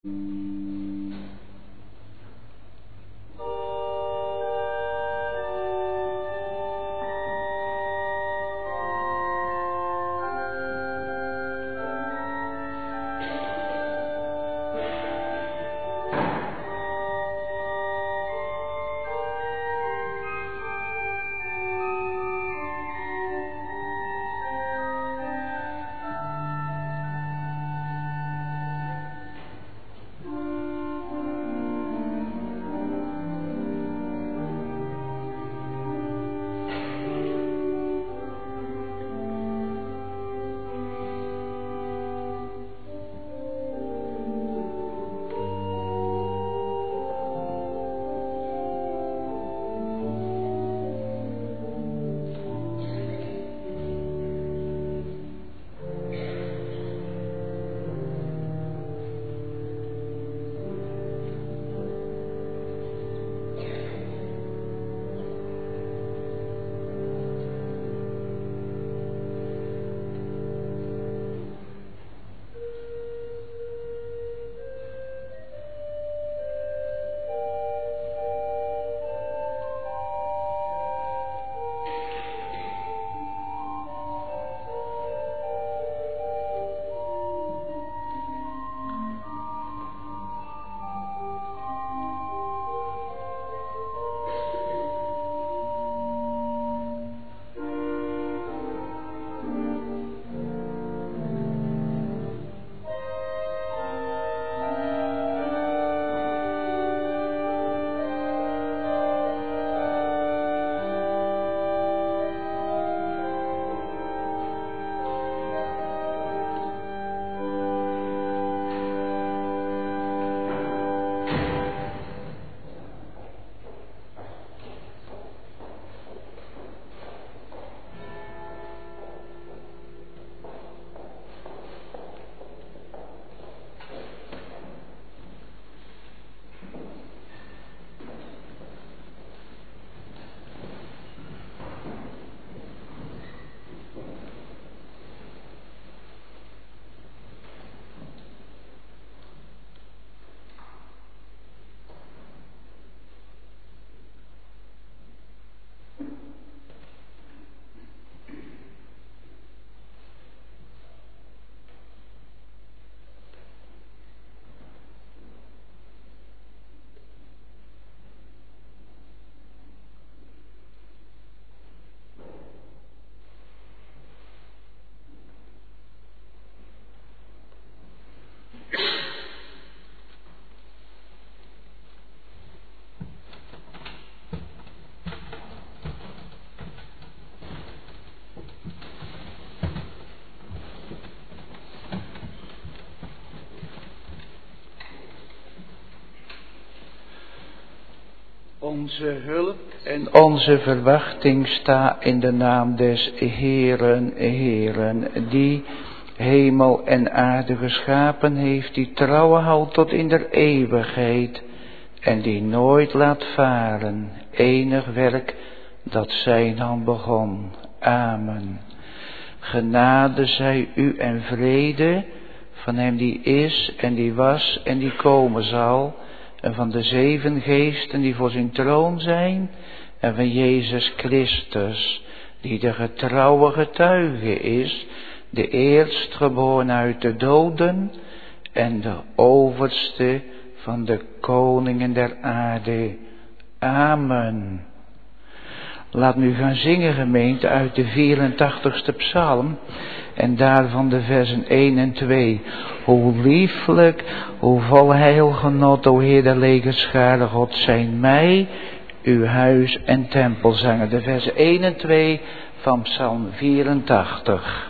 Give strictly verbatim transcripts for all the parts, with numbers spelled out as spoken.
Onze hulp en onze verwachting sta in de naam des Heeren, Heeren, die hemel en aarde geschapen heeft, die trouwen houdt tot in der eeuwigheid en die nooit laat varen, enig werk dat zijn hand begon. Amen. Genade zij u en vrede van hem die is en die was en die komen zal, en van de zeven geesten die voor zijn troon zijn, en van Jezus Christus, die de getrouwe getuige is, de eerstgeboren uit de doden en de overste van de koningen der aarde. Amen. Laat nu gaan zingen, gemeente, uit de vierentachtigste psalm en daarvan de versen één en twee. Hoe lieflijk, hoe vol heilgenot, o Heer der legerschare God, zijn mij uw huis en tempel zangen. De versen één en twee van psalm vierentachtig.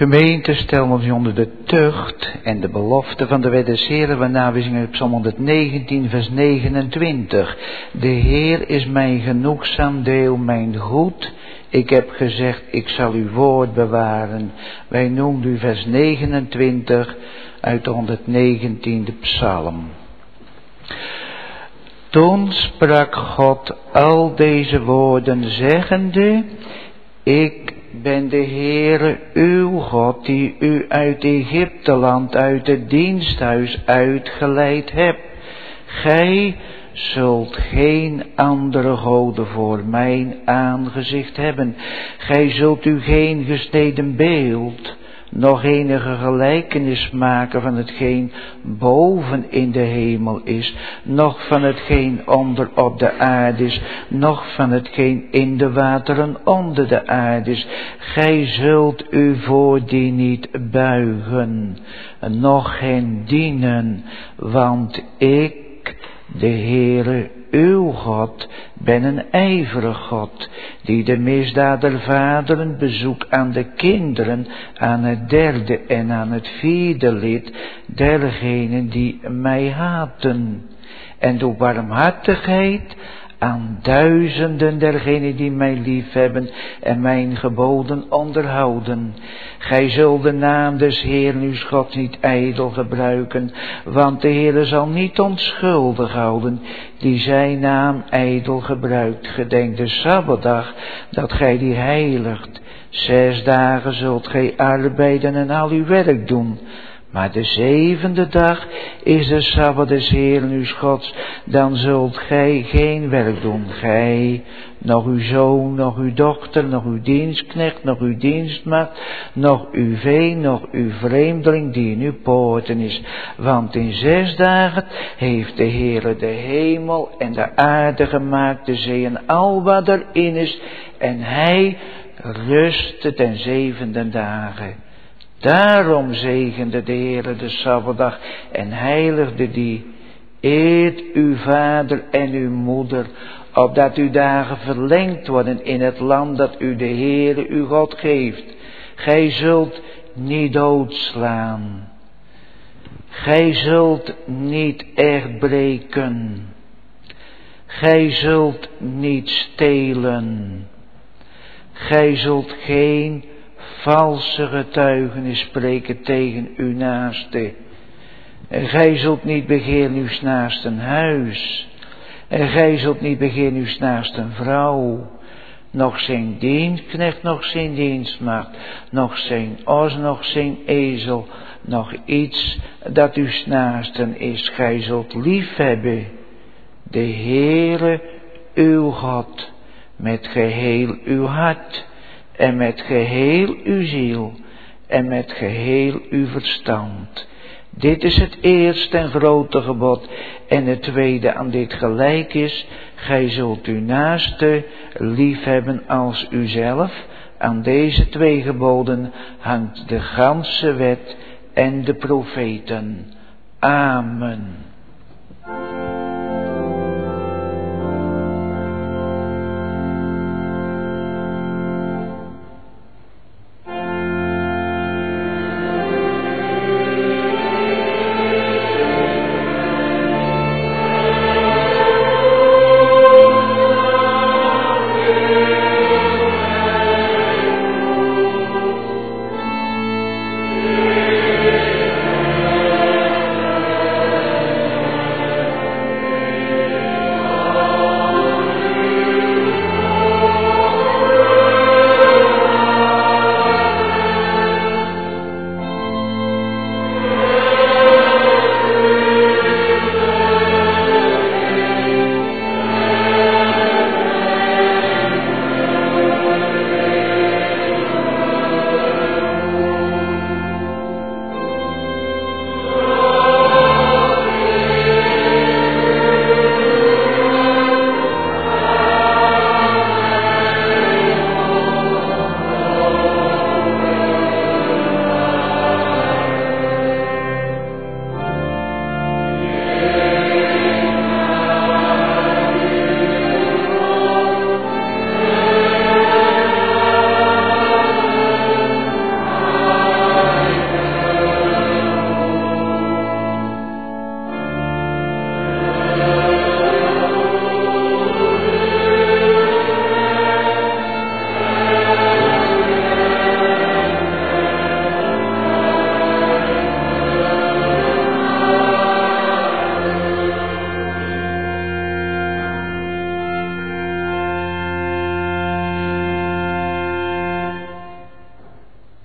Gemeente, stel ons onder de tucht en de belofte van de wet des Heeren, waarna we zingen Psalm honderdnegentien, vers negenentwintig. De Heer is mijn genoegzaam deel, mijn goed. Ik heb gezegd, ik zal uw woord bewaren. Wij noemen u vers negenentwintig uit de honderdnegentiende psalm. Toen sprak God al deze woorden zeggende, ik ben de Heere uw God, die u uit Egypteland, uit het diensthuis uitgeleid hebt. Gij zult geen andere goden voor mijn aangezicht hebben. Gij zult u geen gesneden beeld, nog enige gelijkenis maken van hetgeen boven in de hemel is, noch van hetgeen onder op de aarde is, noch van hetgeen in de wateren onder de aarde is. Gij zult u voor die niet buigen, noch hen dienen, want ik, de Heere, uw God, ben een ijverig God, die de misdaad der vaderen bezoekt aan de kinderen, aan het derde en aan het vierde lid dergenen die mij haten. En doe barmhartigheid aan duizenden dergenen die mij liefhebben en mijn geboden onderhouden. Gij zult de naam des Heeren uw God niet ijdel gebruiken, want de Heere zal niet onschuldig houden die zijn naam ijdel gebruikt. Gedenk de Sabbatdag, dat gij die heiligt. Zes dagen zult gij arbeiden en al uw werk doen. Maar de zevende dag is de Sabbat des Heeren uw Gods, dan zult gij geen werk doen. Gij, nog uw zoon, nog uw dochter, nog uw dienstknecht, nog uw dienstmaagd, nog uw vee, nog uw vreemdeling die in uw poorten is. Want in zes dagen heeft de Heere de hemel en de aarde gemaakt, de zee en al wat erin is. En hij rustte ten zevende dagen. Daarom zegende de Heere de Sabbatdag en heiligde die. Eert uw vader en uw moeder, opdat uw dagen verlengd worden in het land dat u de Heere uw God geeft. Gij zult niet doodslaan. Gij zult niet echt breken. Gij zult niet stelen. Gij zult geen valse getuigenis spreken tegen uw naaste. En gij zult niet begeren uw naasten huis. En gij zult niet begeren uw naasten vrouw. Nog zijn dienstknecht, nog zijn dienstmaagd. Nog zijn os, nog zijn ezel. Nog iets dat uw naasten is. Gij zult liefhebben de Heere uw God met geheel uw hart. En met geheel uw ziel en met geheel uw verstand. Dit is het eerste en grote gebod. En het tweede aan dit gelijk is, gij zult uw naaste liefhebben als uzelf. Aan deze twee geboden hangt de ganse wet en de profeten. Amen.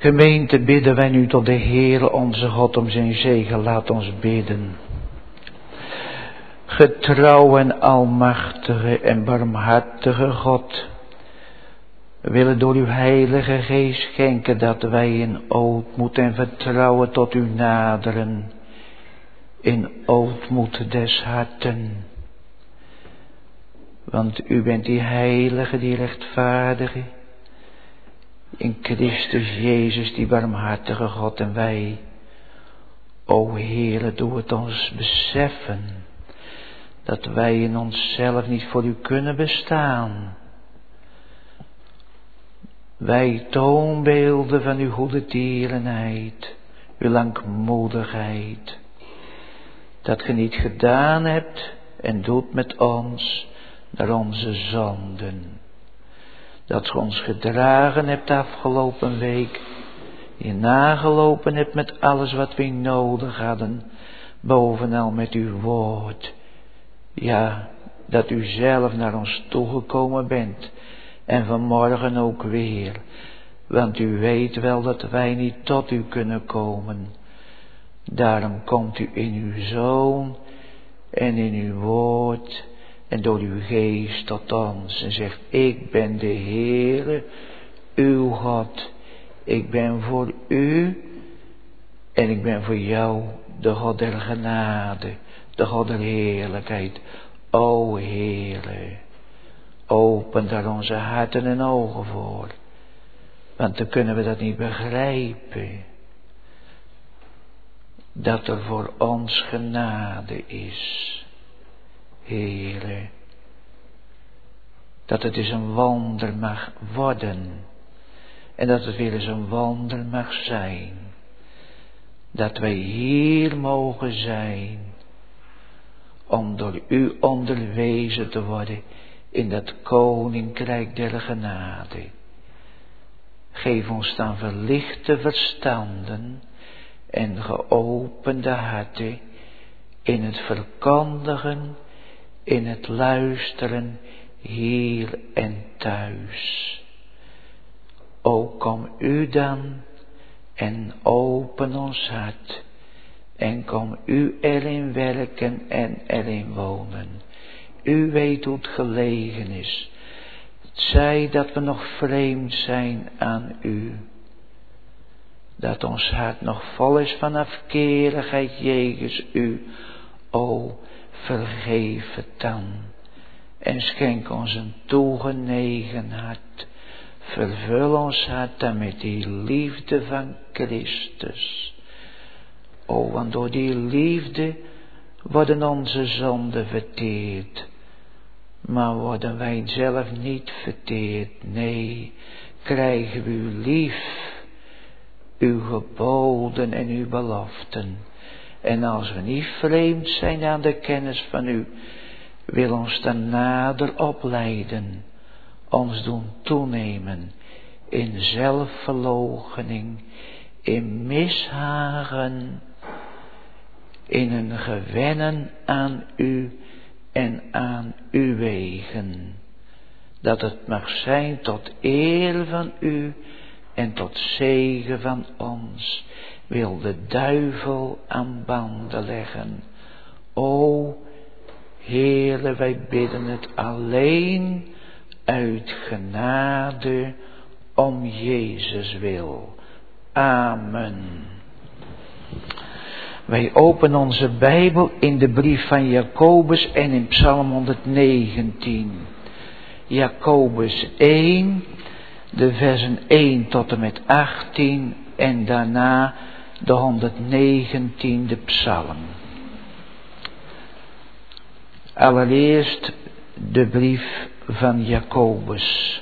Gemeente, bidden wij nu tot de Heere onze God om zijn zegen. Laat ons bidden. Getrouw en almachtige en barmhartige God, we willen door uw heilige geest schenken dat wij in ootmoed en vertrouwen tot u naderen, in ootmoed des harten. Want u bent die heilige, die rechtvaardige, in Christus Jezus, die barmhartige God, en wij, o Heere, doe het ons beseffen dat wij in onszelf niet voor u kunnen bestaan. Wij toonbeelden van uw goede tierenheid, uw langmoedigheid, dat ge niet gedaan hebt en doet met ons naar onze zonden. Dat ge ons gedragen hebt afgelopen week, je nagelopen hebt met alles wat we nodig hadden, bovenal met uw woord. Ja, dat u zelf naar ons toegekomen bent en vanmorgen ook weer, want u weet wel dat wij niet tot u kunnen komen. Daarom komt u in uw Zoon en in uw woord en door uw geest tot ons en zegt, ik ben de Heere, uw God. Ik ben voor u en ik ben voor jou de God der genade, de God der heerlijkheid. O Heere, open daar onze harten en ogen voor, want dan kunnen we dat niet begrijpen, dat er voor ons genade is. Heere, dat het eens een wonder mag worden en dat het weer eens een wonder mag zijn, dat wij hier mogen zijn om door u onderwezen te worden in dat koninkrijk der genade. Geef ons dan verlichte verstanden en geopende harten in het verkondigen, in het luisteren, hier en thuis. O kom u dan en open ons hart en kom u erin werken en erin wonen. U weet hoe het gelegen is. Het zij dat we nog vreemd zijn aan u, dat ons hart nog vol is van afkerigheid jegens u. O, vergeef het dan en schenk ons een toegenegen hart. Vervul ons hart dan met die liefde van Christus. O, want door die liefde worden onze zonden verteerd. Maar worden wij zelf niet verteerd. Nee, krijgen we u lief, uw geboden en uw beloften. En als we niet vreemd zijn aan de kennis van u, wil ons dan nader opleiden, ons doen toenemen in zelfverloochening, in mishagen, in een gewennen aan u en aan uw wegen. Dat het mag zijn tot eer van u en tot zegen van ons, wil de duivel aan banden leggen. O Heere, wij bidden het alleen uit genade om Jezus wil. Amen. Wij openen onze Bijbel in de brief van Jacobus en in Psalm honderdnegentien. Jacobus één, de versen één tot en met achttien en daarna de honderdnegentiende Psalm. Allereerst de brief van Jacobus.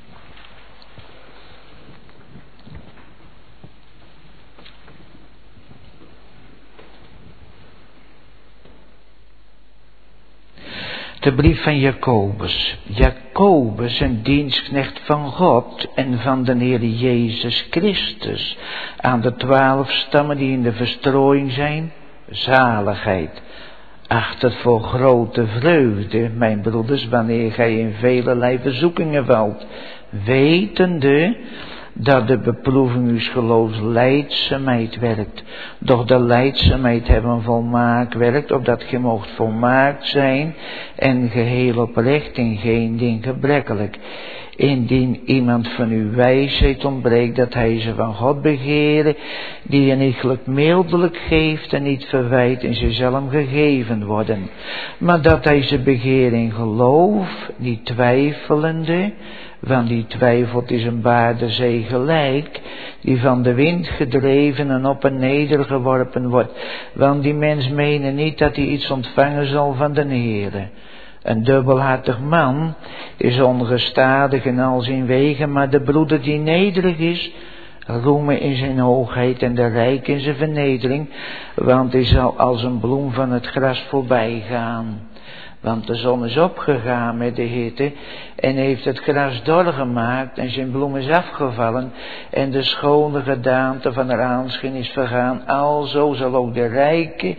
De brief van Jacobus. Jacobus, een dienstknecht van God en van de Heer Jezus Christus, aan de twaalf stammen die in de verstrooiing zijn, zaligheid. Acht het voor grote vreugde, mijn broeders, wanneer gij in velelei verzoekingen valt, wetende dat de beproeving uws geloofs lijdzaamheid werkt. Doch de lijdzaamheid hebben volmaakt werkt, opdat ge moogt volmaakt zijn en geheel oprecht in geen ding gebrekkelijk. Indien iemand van uw wijsheid ontbreekt, dat hij ze van God begere, die een iegelijk mildelijk geeft en niet verwijt en ze zelf gegeven worden. Maar dat hij ze begeert in geloof, niet twijfelende, want die twijfelt is een baarde zee gelijk, die van de wind gedreven en op en neder geworpen wordt. Want die mens menen niet dat hij iets ontvangen zal van de Heere. Een dubbelhartig man is ongestadig in al zijn wegen, maar de broeder die nederig is, roemen in zijn hoogheid en de rijk in zijn vernedering, want hij zal als een bloem van het gras voorbij gaan. Want de zon is opgegaan met de hitte en heeft het gras dor gemaakt en zijn bloem is afgevallen en de schone gedaante van haar aanschijn is vergaan. Alzo zal ook de rijke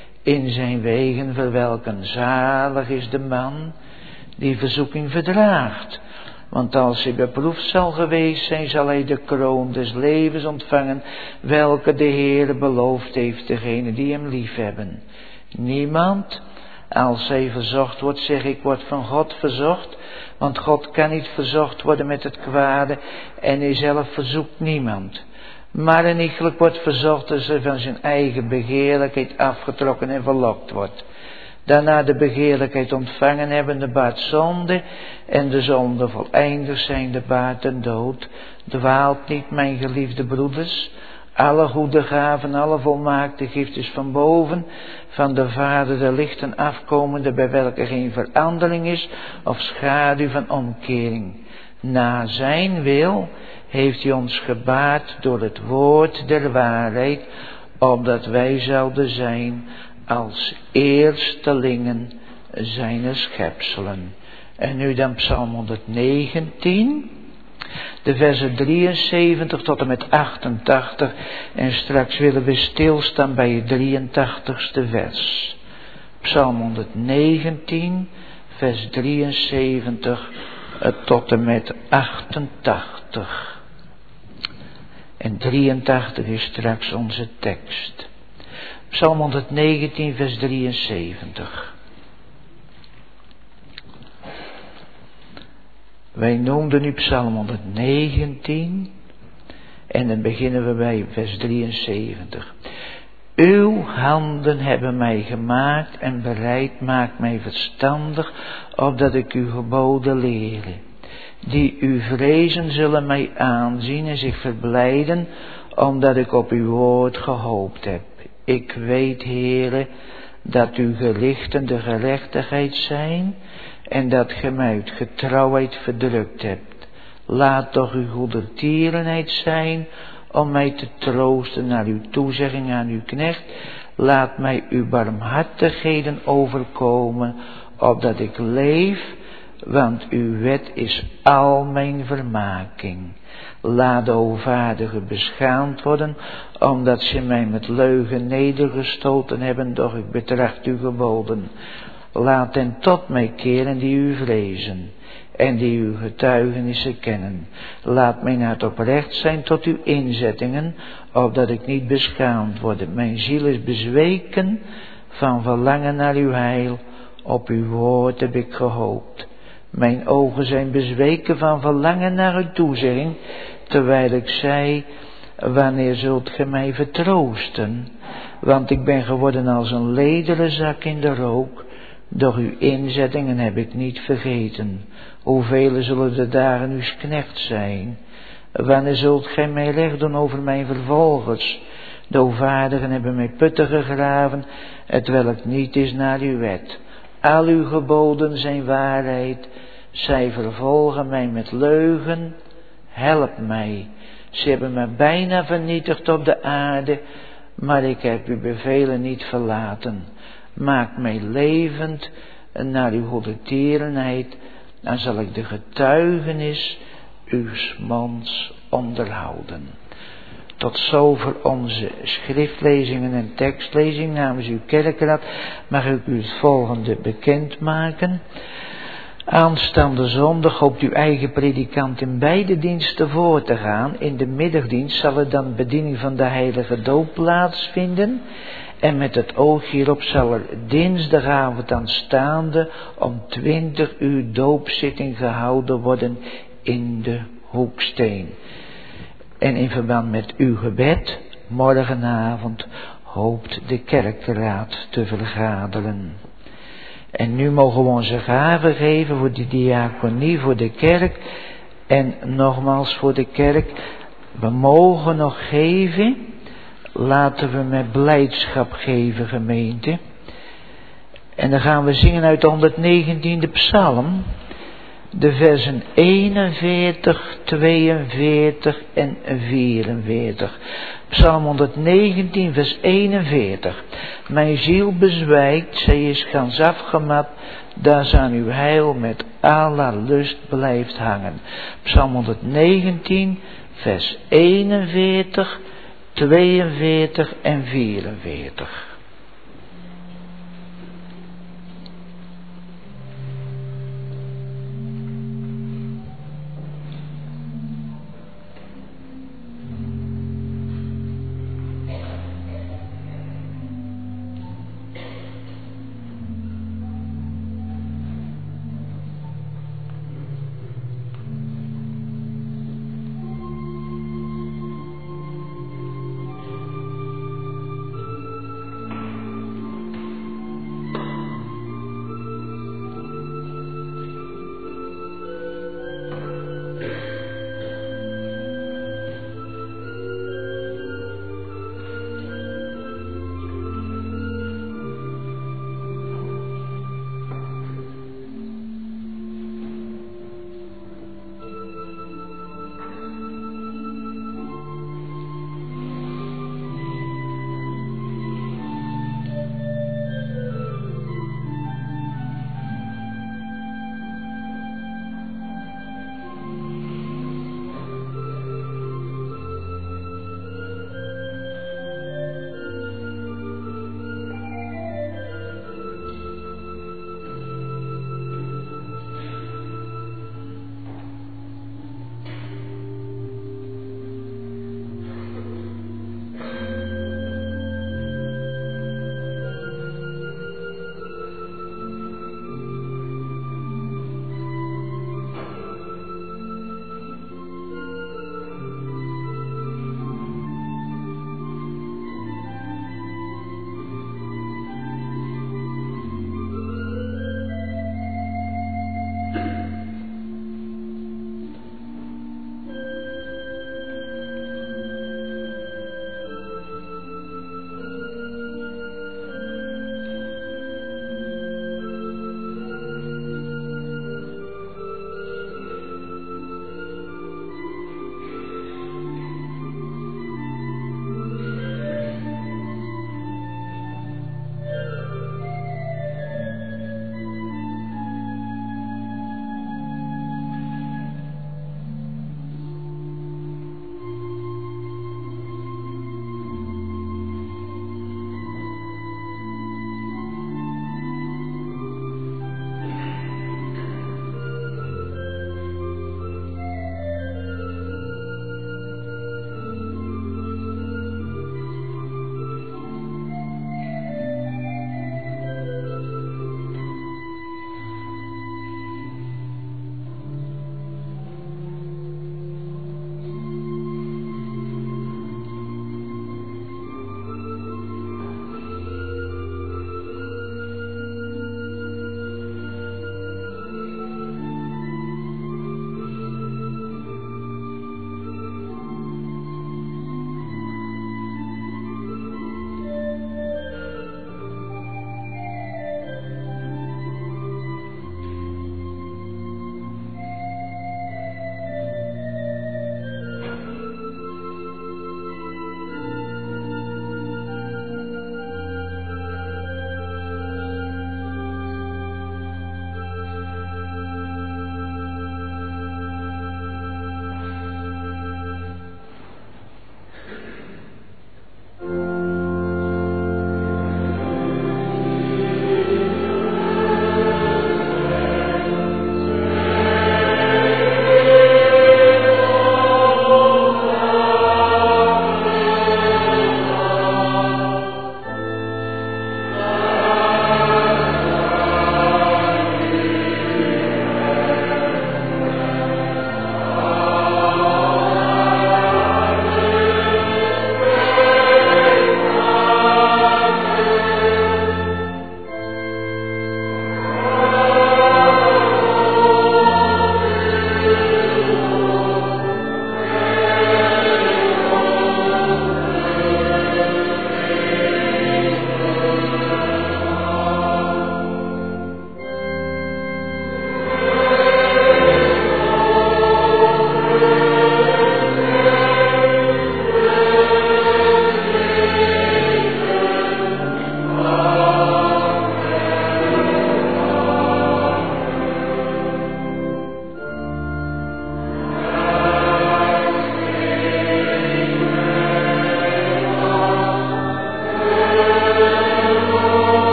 in zijn wegen verwelken. Zalig is de man die verzoeking verdraagt. Want als hij beproefd zal geweest zijn, zal hij de kroon des levens ontvangen, welke de Heere beloofd heeft degene die hem liefhebben. Niemand, als hij verzocht wordt, zeg ik, wordt van God verzocht, want God kan niet verzocht worden met het kwade en hij zelf verzoekt niemand. Maar een iegelijk wordt verzocht als hij van zijn eigen begeerlijkheid afgetrokken en verlokt wordt. Daarna de begeerlijkheid ontvangen hebben, de baart zonde, en de zonde voleindig zijn, de baart en dood. Dwaalt niet, mijn geliefde broeders, alle goede gaven, alle volmaakte gift is van boven, van de Vader der lichten afkomende, bij welke geen verandering is, of schaduw van omkering. Na zijn wil heeft hij ons gebaard door het woord der waarheid, opdat wij zouden zijn als eerstelingen zijne schepselen. En nu dan Psalm honderdnegentien, de versen drieënzeventig tot en met achtentachtig. En straks willen we stilstaan bij het drieëntachtigste vers. Psalm honderdnegentien, vers drieënzeventig tot en met achtentachtig. En drieëntachtig is straks onze tekst. Psalm honderdnegentien, vers drieënzeventig. Wij noemden nu Psalm honderdnegentien en dan beginnen we bij vers drieënzeventig. Uw handen hebben mij gemaakt en bereid maakt mij verstandig, opdat ik uw geboden lere. Die u vrezen zullen mij aanzien en zich verblijden, omdat ik op uw woord gehoopt heb. Ik weet, Heere, dat uw gerichten de gerechtigheid zijn en dat ge mij uit getrouwheid verdrukt hebt. Laat toch uw goedertierenheid zijn om mij te troosten naar uw toezegging aan uw knecht. Laat mij uw barmhartigheden overkomen, opdat ik leef, want uw wet is al mijn vermaking. Laat de overvaardigen beschaamd worden, omdat ze mij met leugen nedergestoten hebben, doch ik betracht uw geboden. Laat hen tot mij keren die u vrezen, en die uw getuigenissen kennen. Laat mij naar het oprecht zijn tot uw inzettingen, opdat ik niet beschaamd word. Mijn ziel is bezweken van verlangen naar uw heil, op uw woord heb ik gehoopt. Mijn ogen zijn bezweken van verlangen naar uw toezegging, terwijl ik zei, wanneer zult ge mij vertroosten? Want ik ben geworden als een lederen zak in de rook, doch uw inzettingen heb ik niet vergeten. Hoeveel zullen de dagen uws knecht zijn? Wanneer zult gij mij recht doen over mijn vervolgers? De overvaardigen hebben mij putten gegraven, hetwelk niet is naar uw wet. Al uw geboden zijn waarheid, zij vervolgen mij met leugen. Help mij, ze hebben mij bijna vernietigd op de aarde, maar ik heb uw bevelen niet verlaten. Maak mij levend naar uw goedertierenheid, dan zal ik de getuigenis uws monds onderhouden. Tot zover onze schriftlezingen en tekstlezing namens uw kerkraad. Mag ik u het volgende bekendmaken. Aanstaande zondag hoopt uw eigen predikant in beide diensten voor te gaan. In de middagdienst zal er dan bediening van de heilige doop plaatsvinden. En met het oog hierop zal er dinsdagavond aanstaande om twintig uur doopzitting gehouden worden in de Hoeksteen. En in verband met uw gebed, morgenavond, hoopt de kerkraad te vergaderen. En nu mogen we onze gaven geven voor de diaconie, voor de kerk. En nogmaals voor de kerk, we mogen nog geven. Laten we met blijdschap geven, gemeente. En dan gaan we zingen uit de honderdnegentiende psalm. De versen eenenveertig, tweeënveertig en vierenveertig. Psalm honderdnegentien, vers eenenveertig. Mijn ziel bezwijkt, zij is gans afgemat, daar ze aan uw heil met aller lust blijft hangen. Psalm honderdnegentien, vers eenenveertig, tweeënveertig en vierenveertig.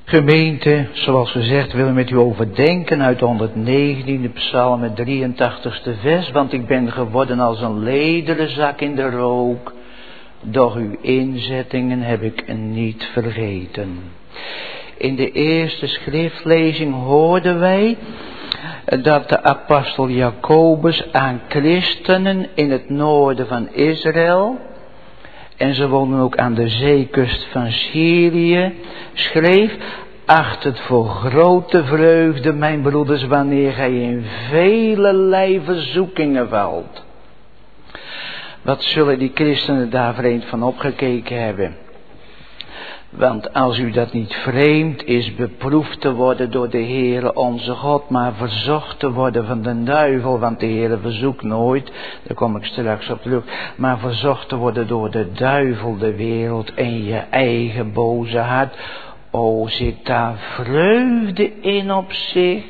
Gemeente, zoals gezegd, willen we met u overdenken uit de honderdnegentiende psalm, het drieëntachtigste vers. Want ik ben geworden als een lederen zak in de rook, doch uw inzettingen heb ik niet vergeten. In de eerste schriftlezing hoorden wij dat de apostel Jacobus aan christenen in het noorden van Israël, en ze woonden ook aan de zeekust van Syrië, schreef: acht het voor grote vreugde, mijn broeders, wanneer gij in velelei verzoekingen valt. Wat zullen die christenen daar vreemd van opgekeken hebben? Want als u dat niet vreemd is, beproefd te worden door de Heere onze God, maar verzocht te worden van de duivel, want de Heere verzoekt nooit, daar kom ik straks op terug, maar verzocht te worden door de duivel, de wereld en je eigen boze hart. O, zit daar vreugde in op zich?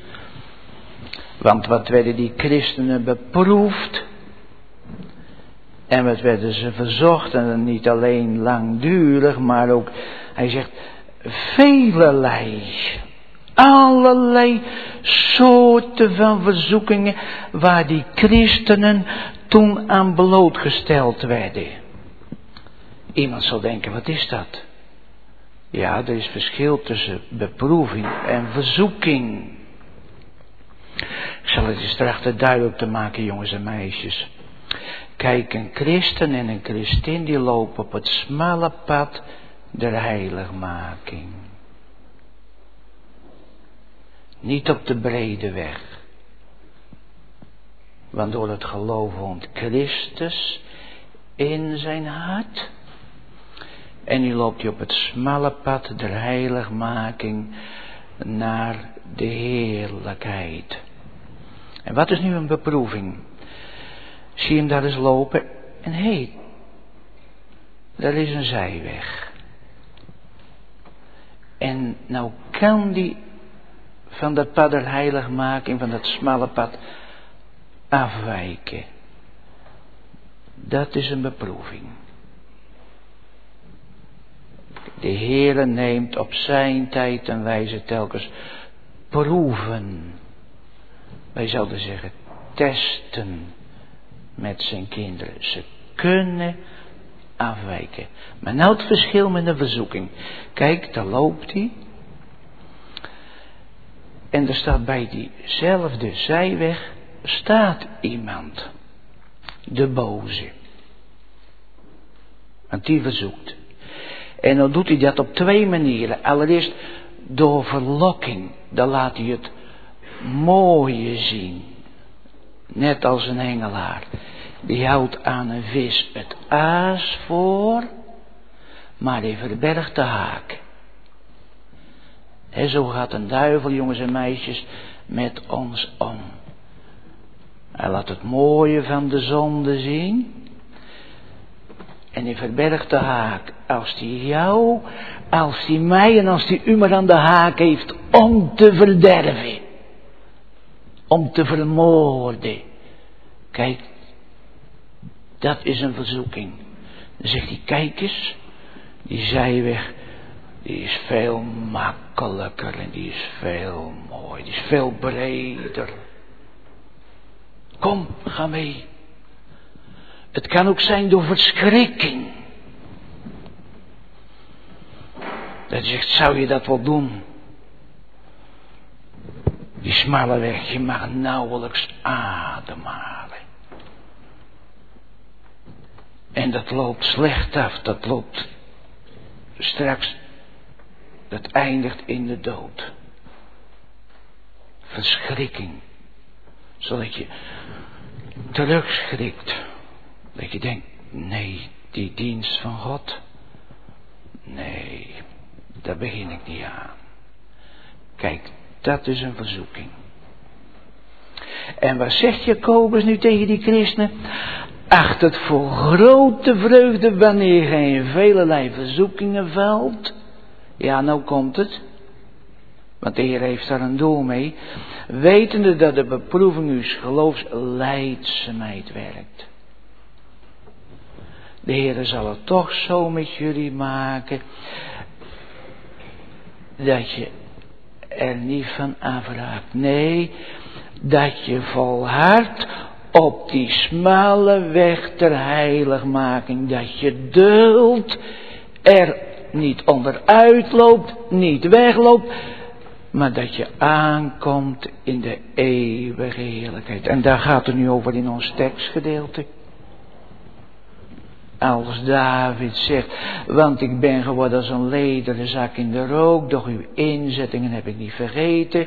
Want wat werden die christenen beproefd? En wat werden ze verzocht, en niet alleen langdurig, maar ook, hij zegt, velelei. Allerlei soorten van verzoekingen waar die christenen toen aan blootgesteld werden. Iemand zal denken, wat is dat? Ja, er is verschil tussen beproeving en verzoeking. Ik zal het eens trachten duidelijk te maken, jongens en meisjes. Kijk, een christen en een christin die lopen op het smalle pad der heiligmaking. Niet op de brede weg. Want door het geloof woont Christus in zijn hart. En nu loopt hij op het smalle pad der heiligmaking naar de heerlijkheid. En wat is nu een beproeving? Zie hem daar eens lopen en hé, hey, daar is een zijweg. En nou kan die van dat pad der heiligmaking, van dat smalle pad, afwijken. Dat is een beproeving. De Heere neemt op zijn tijd en wijze telkens proeven. Wij zouden zeggen testen met zijn kinderen. Ze kunnen afwijken. Maar nou het verschil met een verzoeking. Kijk, daar loopt hij. En er staat bij diezelfde zijweg, staat iemand. De boze. Want die verzoekt. En dan doet hij dat op twee manieren. Allereerst door verlokking. Dan laat hij het mooie zien. Net als een hengelaar. Die houdt aan een vis het aas voor, maar die verbergt de haak. En zo gaat een duivel, jongens en meisjes, met ons om. Hij laat het mooie van de zonde zien. En die verbergt de haak. Als die jou, als die mij en als die u maar aan de haak heeft om te verderven. Om te vermoorden. Kijk, dat is een verzoeking. Dan zegt hij, kijk eens, die zijweg, die is veel makkelijker en die is veel mooi, die is veel breder. Kom, ga mee. Het kan ook zijn door verschrikking. Dat zegt, zou je dat wel doen? Die smalle weg, je mag nauwelijks ademhalen. En dat loopt slecht af, dat loopt straks, dat eindigt in de dood. Verschrikking. Zodat je terugschrikt. Dat je denkt, nee, die dienst van God, nee, daar begin ik niet aan. Kijk, dat is een verzoeking. En wat zegt Jacobus nu tegen die christenen? Acht het voor grote vreugde wanneer gij in velelei verzoekingen valt. Ja, nou komt het. Want de Heer heeft daar een doel mee. Wetende dat de beproeving uw geloofs lijdzaamheid werkt. De Heer zal het toch zo met jullie maken. dat je er niet van afraakt. Nee, dat je volhardt op die smalle weg ter heiligmaking. Dat je duldt, er niet onderuit loopt, niet wegloopt, maar dat je aankomt in de eeuwige heerlijkheid. En daar gaat het nu over in ons tekstgedeelte. Als David zegt, want ik ben geworden als een lederen zak in de rook, doch uw inzettingen heb ik niet vergeten.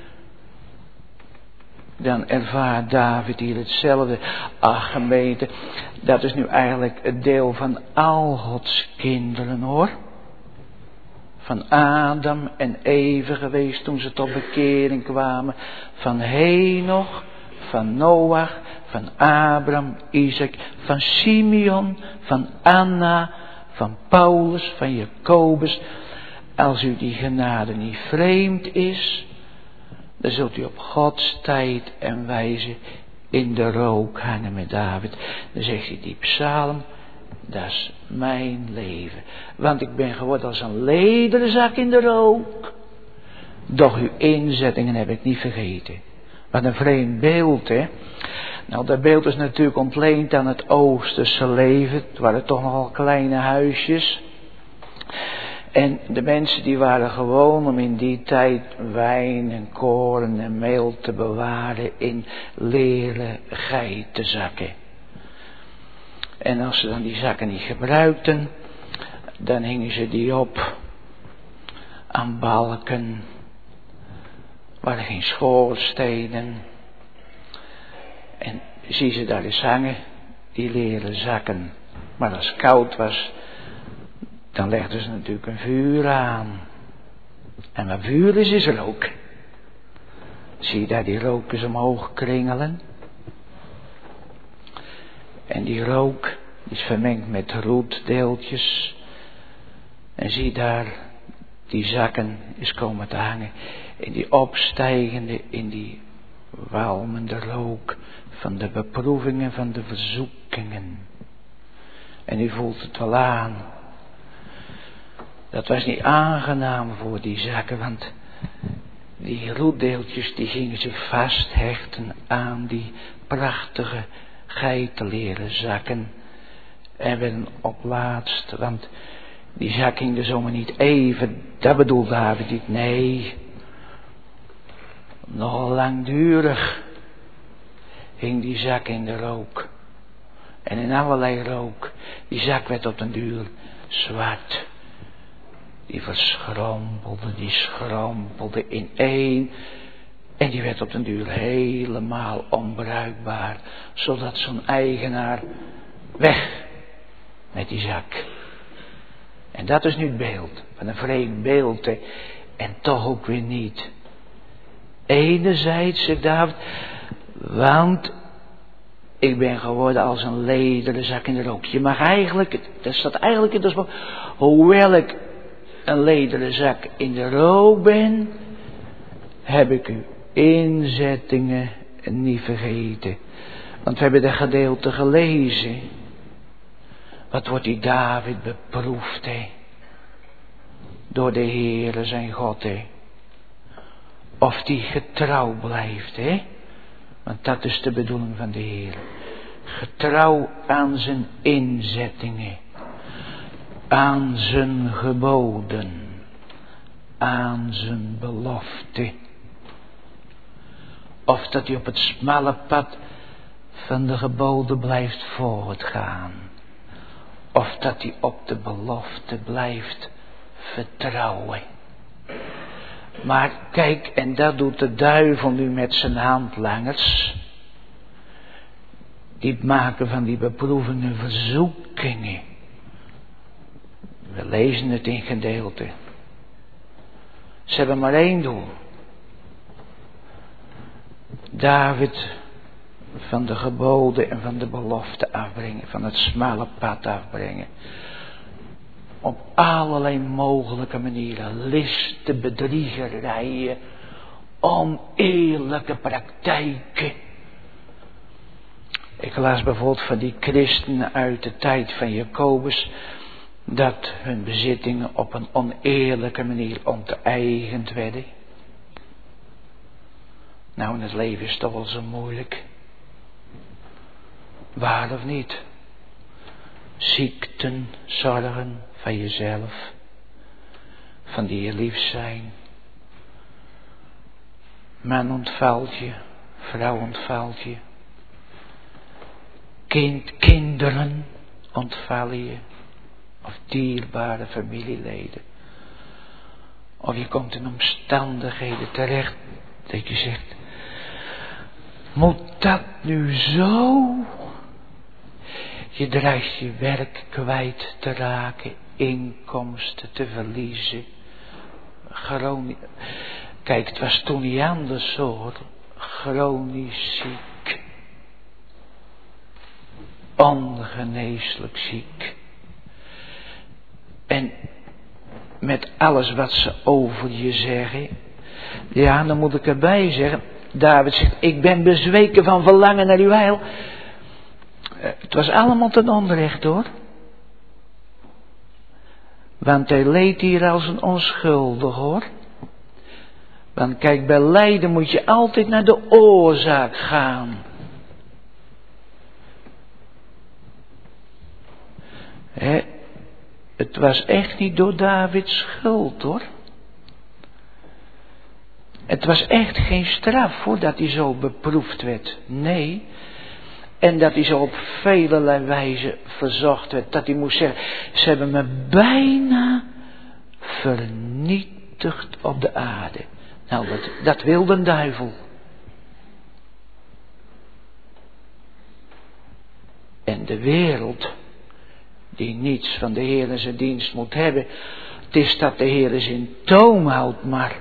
Dan ervaart David hier hetzelfde. Ach, gemeente, dat is nu eigenlijk het deel van al Gods kinderen, hoor. Van Adam en Eve geweest toen ze tot bekering kwamen. Van Henoch, van Noach, van Abraham, Isaac, van Simeon, van Anna, van Paulus, van Jacobus. Als u die genade niet vreemd is, dan zult u op Gods tijd en wijze in de rook hangen met David. Dan zegt hij die psalm, dat is mijn leven. Want ik ben geworden als een lederen zak in de rook. Doch uw inzettingen heb ik niet vergeten. Wat een vreemd beeld, hè. Nou, dat beeld is natuurlijk ontleend aan het Oosterse leven. Het waren toch nogal kleine huisjes. En de mensen die waren gewoon om in die tijd wijn en koren en meel te bewaren in leren geitenzakken. En als ze dan die zakken niet gebruikten, dan hingen ze die op aan balken. Er waren geen schoorstenen. En zie ze daar eens hangen, die leren zakken. Maar als het koud was, dan legden ze natuurlijk een vuur aan. En wat vuur is, is rook. Zie je daar die rookjes omhoog kringelen? En die rook is vermengd met roetdeeltjes. En zie daar die zakken is komen te hangen. In die opstijgende, in die walmende rook van de beproevingen, van de verzoekingen. En u voelt het wel aan. Dat was niet aangenaam voor die zakken, want die roetdeeltjes die gingen zich vasthechten aan die prachtige geitenleren zakken. En werden op laatst, want die zak ging er zomaar niet even, dat bedoelde David niet, nee. Nogal langdurig hing die zak in de rook. En in allerlei rook, die zak werd op den duur zwart. Die verschrompelde, die schrompelde ineen. En die werd op den duur helemaal onbruikbaar. Zodat zo'n eigenaar weg met die zak. En dat is nu het beeld. Van een vreemd beeld. Hè. En toch ook weer niet. Enerzijds, zegt David, want ik ben geworden als een lederen zak in de rook. Je mag eigenlijk, dat staat eigenlijk in het hoewel ik een lederen zak in de rook ben, heb ik uw inzettingen niet vergeten. Want we hebben dat gedeelte gelezen. Wat wordt die David beproefd, hè? Door de Heere zijn God, hè? Of die getrouw blijft, hè? Want dat is de bedoeling van de Heer. Getrouw aan zijn inzettingen. Aan zijn geboden. Aan zijn belofte. Of dat hij op het smalle pad van de geboden blijft voortgaan. Of dat hij op de belofte blijft vertrouwen. Maar kijk, en dat doet de duivel nu met zijn handlangers. Die maken van die beproevingen verzoekingen. We lezen het in gedeelte. Ze hebben maar één doel. David van de geboden en van de belofte afbrengen. Van het smalle pad afbrengen. Op allerlei mogelijke manieren. Listen, bedriegerijen. Oneerlijke praktijken. Ik las bijvoorbeeld van die christenen uit de tijd van Jacobus. dat hun bezittingen op een oneerlijke manier onteigend werden. Nou, en het leven is toch wel zo moeilijk. Waar of niet? Ziekten, zorgen van jezelf, van die je lief zijn. Man ontvalt je, vrouw ontvalt je. Kind, kinderen ontvallen je. Of dierbare familieleden. Of je komt in omstandigheden terecht dat je zegt, moet dat nu zo? Je dreigt je werk kwijt te raken, inkomsten te verliezen. Chronisch. Kijk, het was toen niet anders hoor. Chronisch ziek. Ongeneeslijk ziek. En met alles wat ze over je zeggen. Ja, dan moet ik erbij zeggen. David zegt, ik ben bezweken van verlangen naar uw heil. Het was allemaal ten onrecht hoor. Want hij leed hier als een onschuldig hoor. Want kijk, bij lijden moet je altijd naar de oorzaak gaan. Hè? Het was echt niet door Davids schuld hoor. Het was echt geen straf voordat hij zo beproefd werd. Nee. En dat hij zo op vele wijze verzocht werd. Dat hij moest zeggen, ze hebben me bijna vernietigd op de aarde. Nou, dat, dat wil de duivel. En de wereld, die niets van de Heer en zijn dienst moet hebben. Het is dat de Heer zijn toom houdt, maar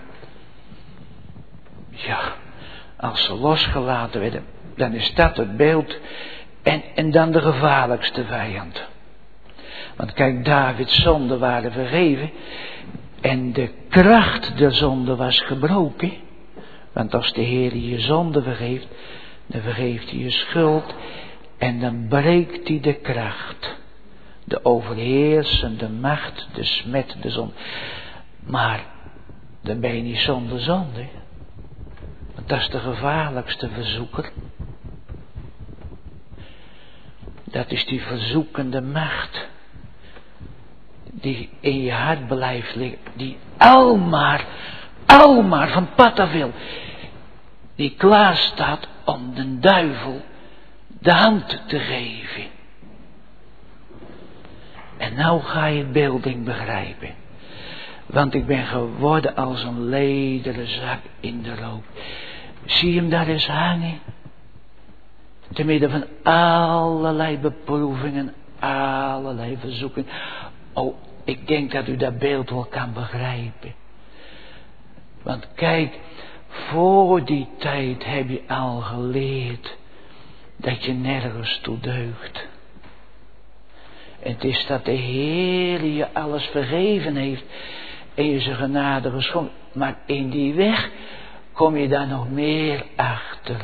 ja, als ze losgelaten werden, dan is dat het beeld. En, en dan de gevaarlijkste vijand. Want kijk, Davids zonden waren vergeven. En de kracht der zonde was gebroken. Want als de Heer je zonde vergeeft, dan vergeeft hij je schuld. En dan breekt hij de kracht. De overheersende macht, de smet, de zonde. Maar dan ben je niet zonder zonde. Want dat is de gevaarlijkste verzoeker. Dat is die verzoekende macht. Die in je hart blijft liggen. Die almaar, almaar van pad af wil. Die klaar staat om de duivel de hand te geven. En nou ga je het beelding begrijpen. Want ik ben geworden als een lederen zak in de rook. Zie je hem daar eens hangen? Te midden van allerlei beproevingen, allerlei verzoekingen. Oh, ik denk dat u dat beeld wel kan begrijpen. Want kijk, voor die tijd heb je al geleerd dat je nergens toe deugt. En het is dat de Heer je alles vergeven heeft en je zijn genade geschonken. Maar in die weg kom je daar nog meer achter.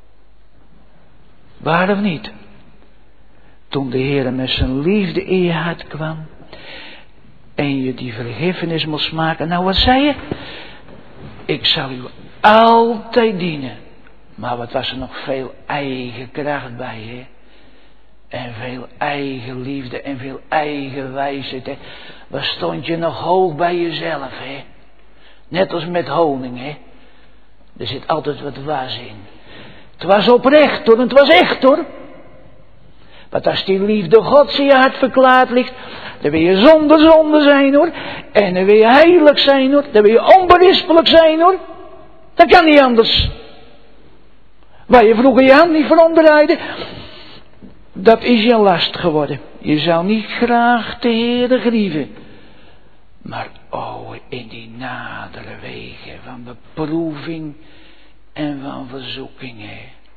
Waar of niet? Toen de Heer met zijn liefde in je hart kwam. En je die vergiffenis moest maken. Nou, wat zei je? Ik zal u altijd dienen. Maar wat was er nog veel eigen kracht bij, hè? En veel eigen liefde en veel eigen wijsheid, hè? Waar stond je nog hoog bij jezelf, hè? Net als met honing, hè? Er zit altijd wat was in. Het was oprecht hoor, het was echt hoor. Want als die liefde Gods in je hart verklaard ligt, dan wil je zonder zonde zijn hoor. En dan wil je heilig zijn hoor. Dan wil je onberispelijk zijn hoor. Dat kan niet anders. Waar je vroeger je hand niet voor omdraaide, dat is je last geworden. Je zou niet graag de Heere grieven. Maar oh, in die nadere wegen van beproeving en van verzoekingen.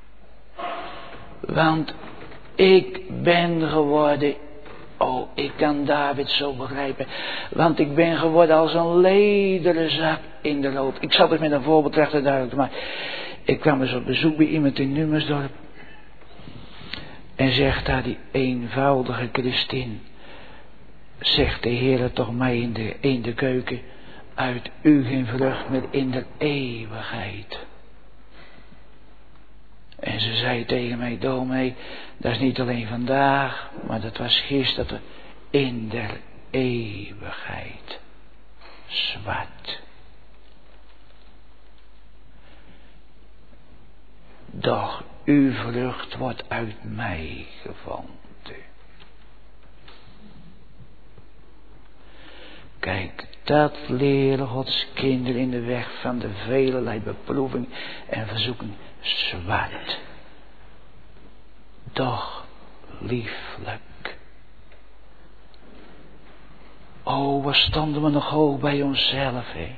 Want ik ben geworden, oh, ik kan David zo begrijpen. Want ik ben geworden als een lederen zak in de lood. Ik zal het met een voorbeeld rechter duidelijk maken. Ik kwam eens op bezoek bij iemand in Nummersdorp. En zegt daar die eenvoudige Christin. zegt de Heer toch mij in de, in de keuken, uit u geen vrucht meer in de eeuwigheid. En ze zei tegen mij, dominee, dat is niet alleen vandaag, maar dat was gisteren in der eeuwigheid. Zwart. Doch uw vrucht wordt uit mij gevonden. Kijk, dat leren Gods kinderen in de weg van de velelei beproeving en verzoeking. Zwart. Doch lieflijk. Oh, waar stonden we nog hoog bij onszelf, hè?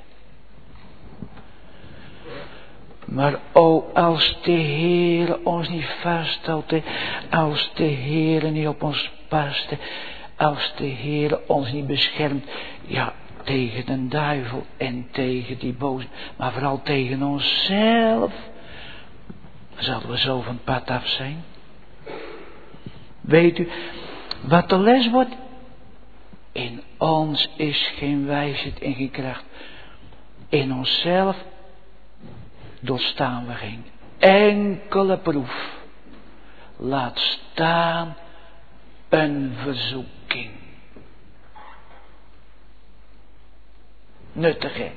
Maar oh, als de Heer ons niet vasthoudt, hè? Als de Heer niet op ons past, hè? Als de Heer ons niet beschermt, ja, tegen de duivel en tegen die boze, maar vooral tegen onszelf, zouden we zo van het pad af zijn. Weet u, wat de les wordt? In ons is geen wijsheid en geen kracht. In onszelf doorstaan we geen enkele proef. Laat staan een verzoeking. Nuttig, hè?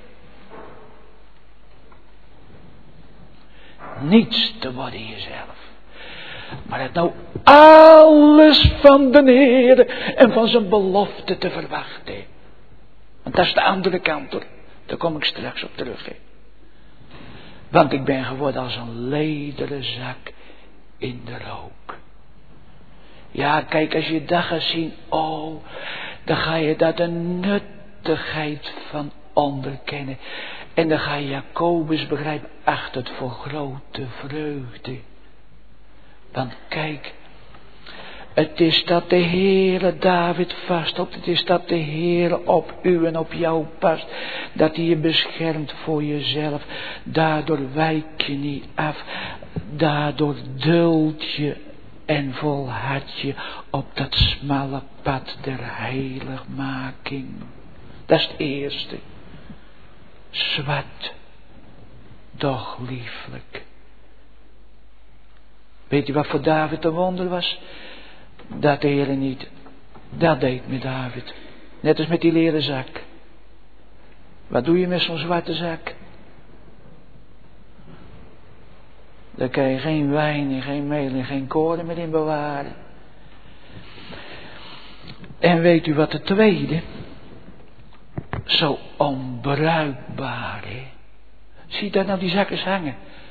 Niets te worden jezelf. Maar het nou alles van de Heer en van zijn belofte te verwachten. Want dat is de andere kant, hoor. Daar kom ik straks op terug, hè. Want ik ben geworden als een lederen zak in de rook. Ja, kijk, als je dat gaat zien, oh, dan ga je daar de nuttigheid van onderkennen. En dan ga je Jacobus begrijpen, acht het voor grote vreugde. Want kijk, het is dat de Heere David vasthoudt. Het is dat de Heere op u en op jou past. Dat hij je beschermt voor jezelf. Daardoor wijk je niet af. Daardoor duld je en volhard je op dat smalle pad der heiligmaking. Dat is het eerste. Zwart, doch lieflijk. Weet je wat voor David een wonder was? Dat de Heer niet, dat deed met David. Net als met die leren zak. Wat doe je met zo'n zwarte zak? Daar kan je geen wijn en geen meel en geen koren meer in bewaren. En weet u wat de tweede? Zo onbruikbaar, hè? Zie daar nou die zakken hangen.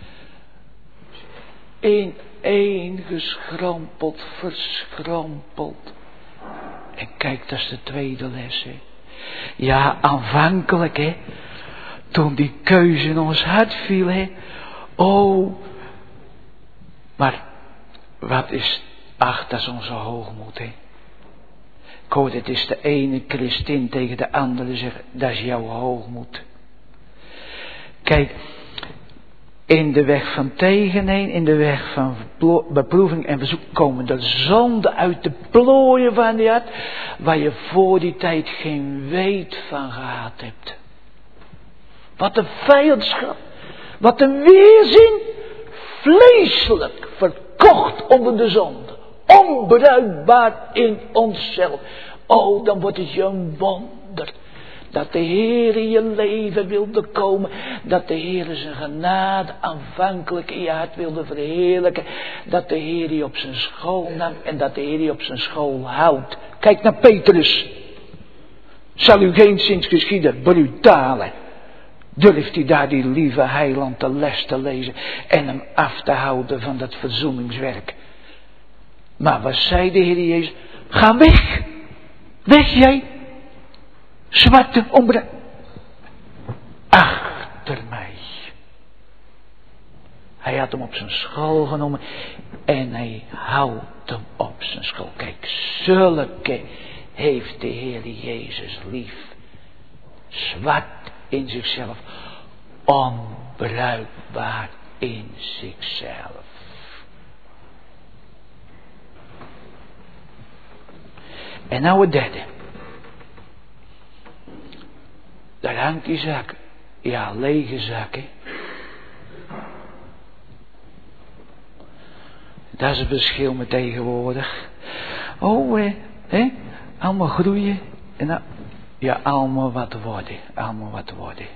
In één geschrompeld, verschrompeld. En kijk, dat is de tweede les, hè. Ja, aanvankelijk, hè. Toen die keuze in ons hart viel, hè. Oh. Maar, wat is, ach, dat is onze hoogmoed, hè. Ik hoor, het is de ene christin tegen de andere zeggen, dat is jouw hoogmoed. Kijk, in de weg van tegenheen, in de weg van beproeving en verzoek komen de zonden uit de plooien van die hart, waar je voor die tijd geen weet van gehad hebt. Wat een vijandschap, wat een weerzin, vleeselijk verkocht onder de zonde, onbruikbaar in onszelf. Oh, dan wordt het je een wonder. Dat de Heer in je leven wilde komen. Dat de Heer zijn genade aanvankelijk in je hart wilde verheerlijken. Dat de Heer je op zijn school nam. En dat de Heer je op zijn school houdt. Kijk naar Petrus. Zal u geen zins geschieden. Brutale. Durft hij daar die lieve heiland de les te lezen. En hem af te houden van dat verzoeningswerk. Maar wat zei de Heer Jezus? Ga weg. Weg jij. Zwarte ombre. Achter mij. Hij had hem op zijn school genomen. En hij houdt hem op zijn school. Kijk, zulke heeft de Heer Jezus lief. Zwart in zichzelf. Onbruikbaar in zichzelf. En nou het derde. Daar hangt die zak. Ja, lege zak, hè. Dat is het verschil met tegenwoordig. Oh, hè, hè, allemaal groeien. En dan, ja, allemaal wat worden. Allemaal wat worden.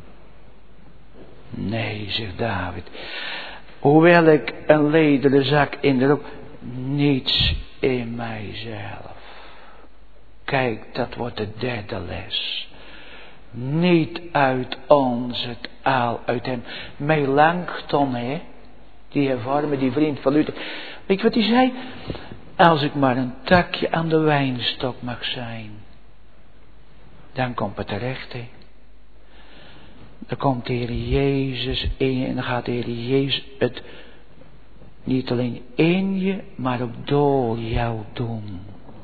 Nee, zegt David. Hoewel ik een lederen zak in de rok, niets in mijzelf. Kijk, dat wordt de derde les. Niet uit ons het aal, uit hem. Melanchthon, hè. Die hervormer, die vriend van Luther. Weet je wat hij zei? Als ik maar een takje aan de wijnstok mag zijn. Dan komt het terecht, hè. Dan komt de Heer Jezus in je en dan gaat de Heer Jezus het niet alleen in je, maar ook door jou doen.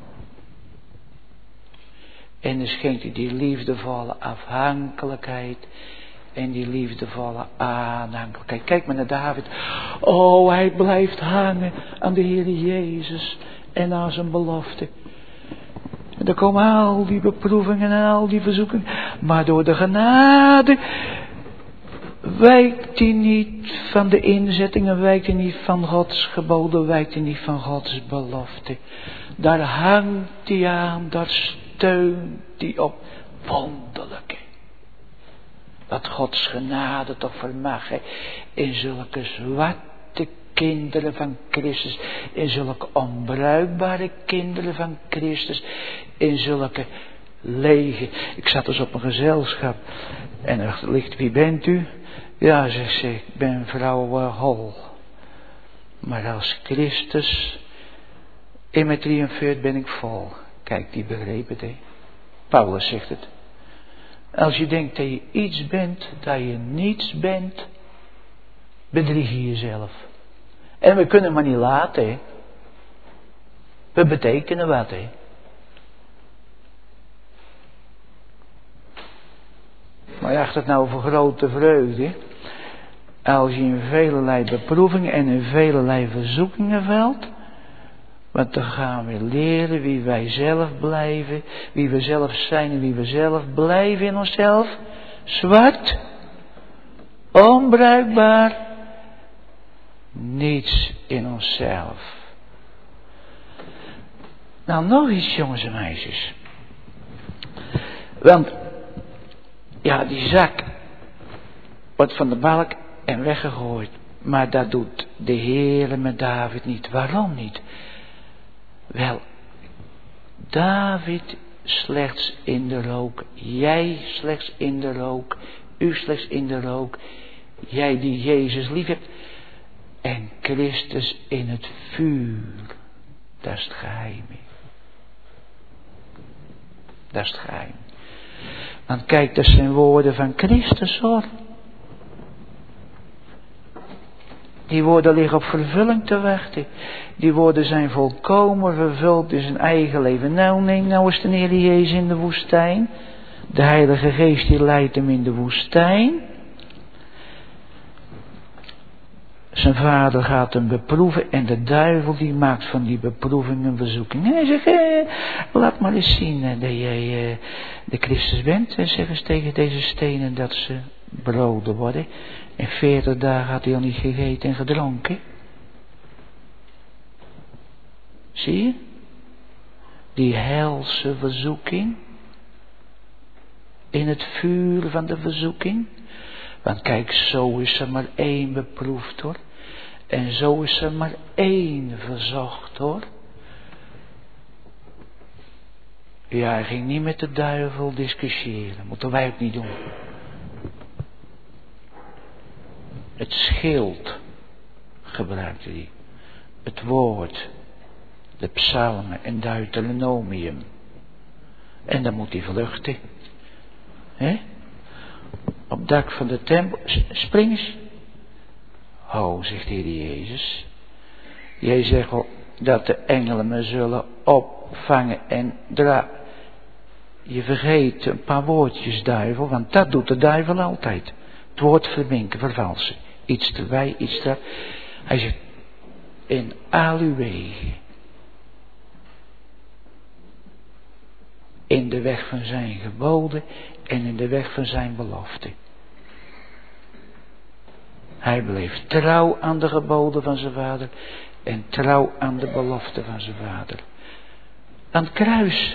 En dan schenkt hij die liefdevolle afhankelijkheid en die liefdevolle aanhankelijkheid. Kijk maar naar David. Oh, hij blijft hangen aan de Heer Jezus en aan zijn belofte. En dan komen al die beproevingen en al die verzoekingen. Maar door de genade wijkt hij niet van de inzettingen, wijkt hij niet van Gods geboden, wijkt hij niet van Gods belofte. Daar hangt hij aan, daar steunt hij op. Wonderlijk. Wat Gods genade toch vermag, hè? In zulke zwarte kinderen van Christus, in zulke onbruikbare kinderen van Christus, in zulke lege. Ik zat dus op een gezelschap en er ligt, wie bent u? Ja, zegt ze, ik ben vrouw uh, Hol. Maar als Christus in mij triomfeert, ben ik vol. Kijk, die begreep het, hè. Paulus zegt het. Als je denkt dat je iets bent, dat je niets bent, bedrieg je jezelf. En we kunnen maar niet laten, hè. We betekenen wat, hè. Maar je acht het nou voor grote vreugde. Als je in velelei beproevingen en in velelei verzoekingen valt. Want dan gaan we leren wie wij zelf blijven. Wie we zelf zijn en wie we zelf blijven in onszelf. Zwart. Onbruikbaar. Niets in onszelf. Nou, nog iets, jongens en meisjes. Want, ja, die zak wordt van de balk en weggegooid. Maar dat doet de Heer met David niet. Waarom niet? Wel, David slechts in de rook. Jij slechts in de rook. U slechts in de rook. Jij die Jezus lief hebt. En Christus in het vuur. Dat is het geheim. Dat is het geheim. Want kijk, dat zijn woorden van Christus, hoor. Die woorden liggen op vervulling te wachten. Die woorden zijn volkomen vervuld in zijn eigen leven. Nou, nee, nou is de Heer Jezus in de woestijn. De Heilige Geest die leidt hem in de woestijn. Zijn vader gaat hem beproeven en de duivel die maakt van die beproeving een verzoeking. En hij zegt, eh, laat maar eens zien eh, dat jij eh, de Christus bent. En zeg eens tegen deze stenen dat ze broden worden. En veertig dagen had hij al niet gegeten en gedronken. Zie je? Die helse verzoeking. In het vuur van de verzoeking. Want kijk, zo is er maar één beproefd, hoor. En zo is er maar één verzocht, hoor. Ja, hij ging niet met de duivel discussiëren. Moeten wij ook niet doen. Het schild gebruikte hij. Het woord. De psalmen en Deuteronomium. En dan moet hij vluchten. Hè? Op het dak van de tempel. Spring eens. Oh, zegt de Heer Jezus. Jij zegt wel dat de engelen me zullen opvangen en dragen. Je vergeet een paar woordjes, duivel, want dat doet de duivel altijd. Het woord verminken, vervalsen. Iets te wij, iets te... Hij zegt, in al uw wegen. In de weg van zijn geboden en in de weg van zijn belofte. Hij bleef trouw aan de geboden van zijn vader en trouw aan de belofte van zijn vader. Aan het kruis,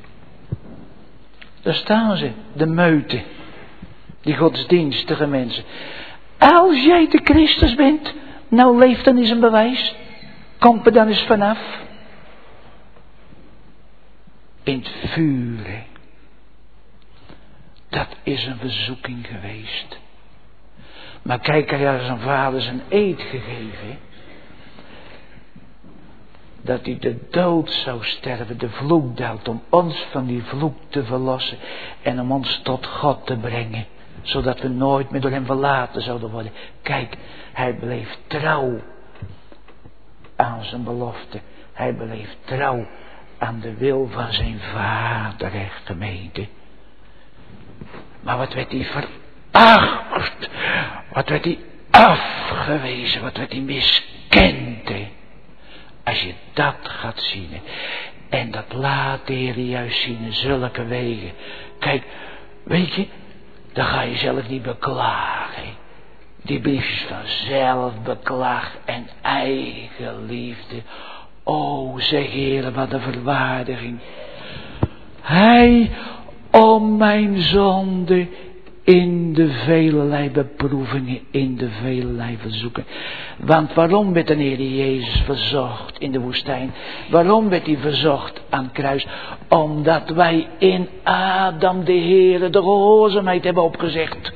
daar staan ze, de meuten, die godsdienstige mensen. Als jij de Christus bent, nou leef dan eens een bewijs. Kom er dan eens vanaf. In het vuur, hè. Dat is een verzoeking geweest. Maar kijk, hij had zijn vader zijn eed gegeven. Hè. Dat hij de dood zou sterven, de vloek daalt, om ons van die vloek te verlossen. En om ons tot God te brengen. Zodat we nooit meer door hem verlaten zouden worden. Kijk, hij bleef trouw aan zijn belofte. Hij bleef trouw aan de wil van zijn vader, en gemeente. Maar wat werd hij veracht. Wat werd hij afgewezen. Wat werd hij miskend. He. Als je dat gaat zien. He. En dat laat de Heer juist zien in zulke wegen. Kijk, weet je, dan ga je zelf niet beklagen. He. Die briefjes van zelfbeklag en eigenliefde. O, zeg Heer, wat een verwaardiging. Hij om mijn zonde in de velelei beproevingen, in de velelei verzoeken. Want waarom werd de Heer Jezus verzocht in de woestijn? Waarom werd hij verzocht aan het kruis? Omdat wij in Adam de Heere de gehoorzaamheid hebben opgezegd.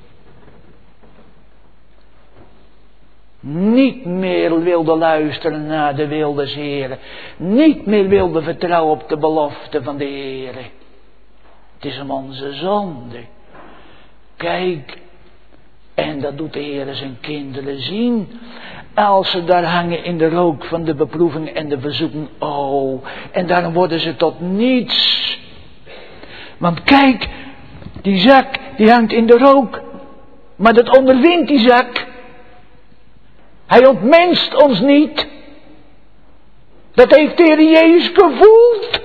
Niet meer wilde luisteren naar de wil des Heeren. Niet meer wilde vertrouwen op de belofte van de Heere. Het is om onze zonde. Kijk, en dat doet de Heer zijn kinderen zien. Als ze daar hangen in de rook van de beproeving en de verzoeking. Oh, en daarom worden ze tot niets. Want kijk, die zak die hangt in de rook. Maar dat onderwint die zak. Hij ontmenst ons niet. Dat heeft de Heer Jezus gevoeld.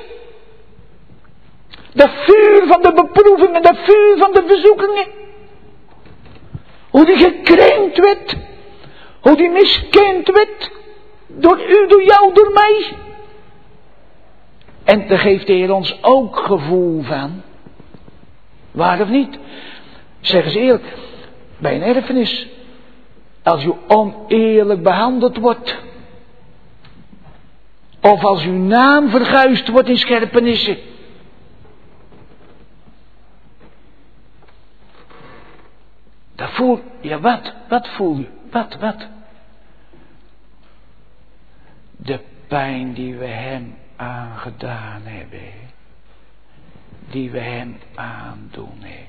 Dat vuur van de beproevingen, dat vuur van de verzoekingen. Hoe die gekrenkt werd. Hoe die miskend werd. Door u, door jou, door mij. En daar geeft de Heer ons ook gevoel van. Waar of niet? Zeg eens eerlijk. Bij een erfenis. Als u oneerlijk behandeld wordt. Of als uw naam verguisd wordt in scherpenissen. Dat voel, ja wat, wat voel je? Wat, wat? De pijn die we hem aangedaan hebben. Die we hem aandoen. He.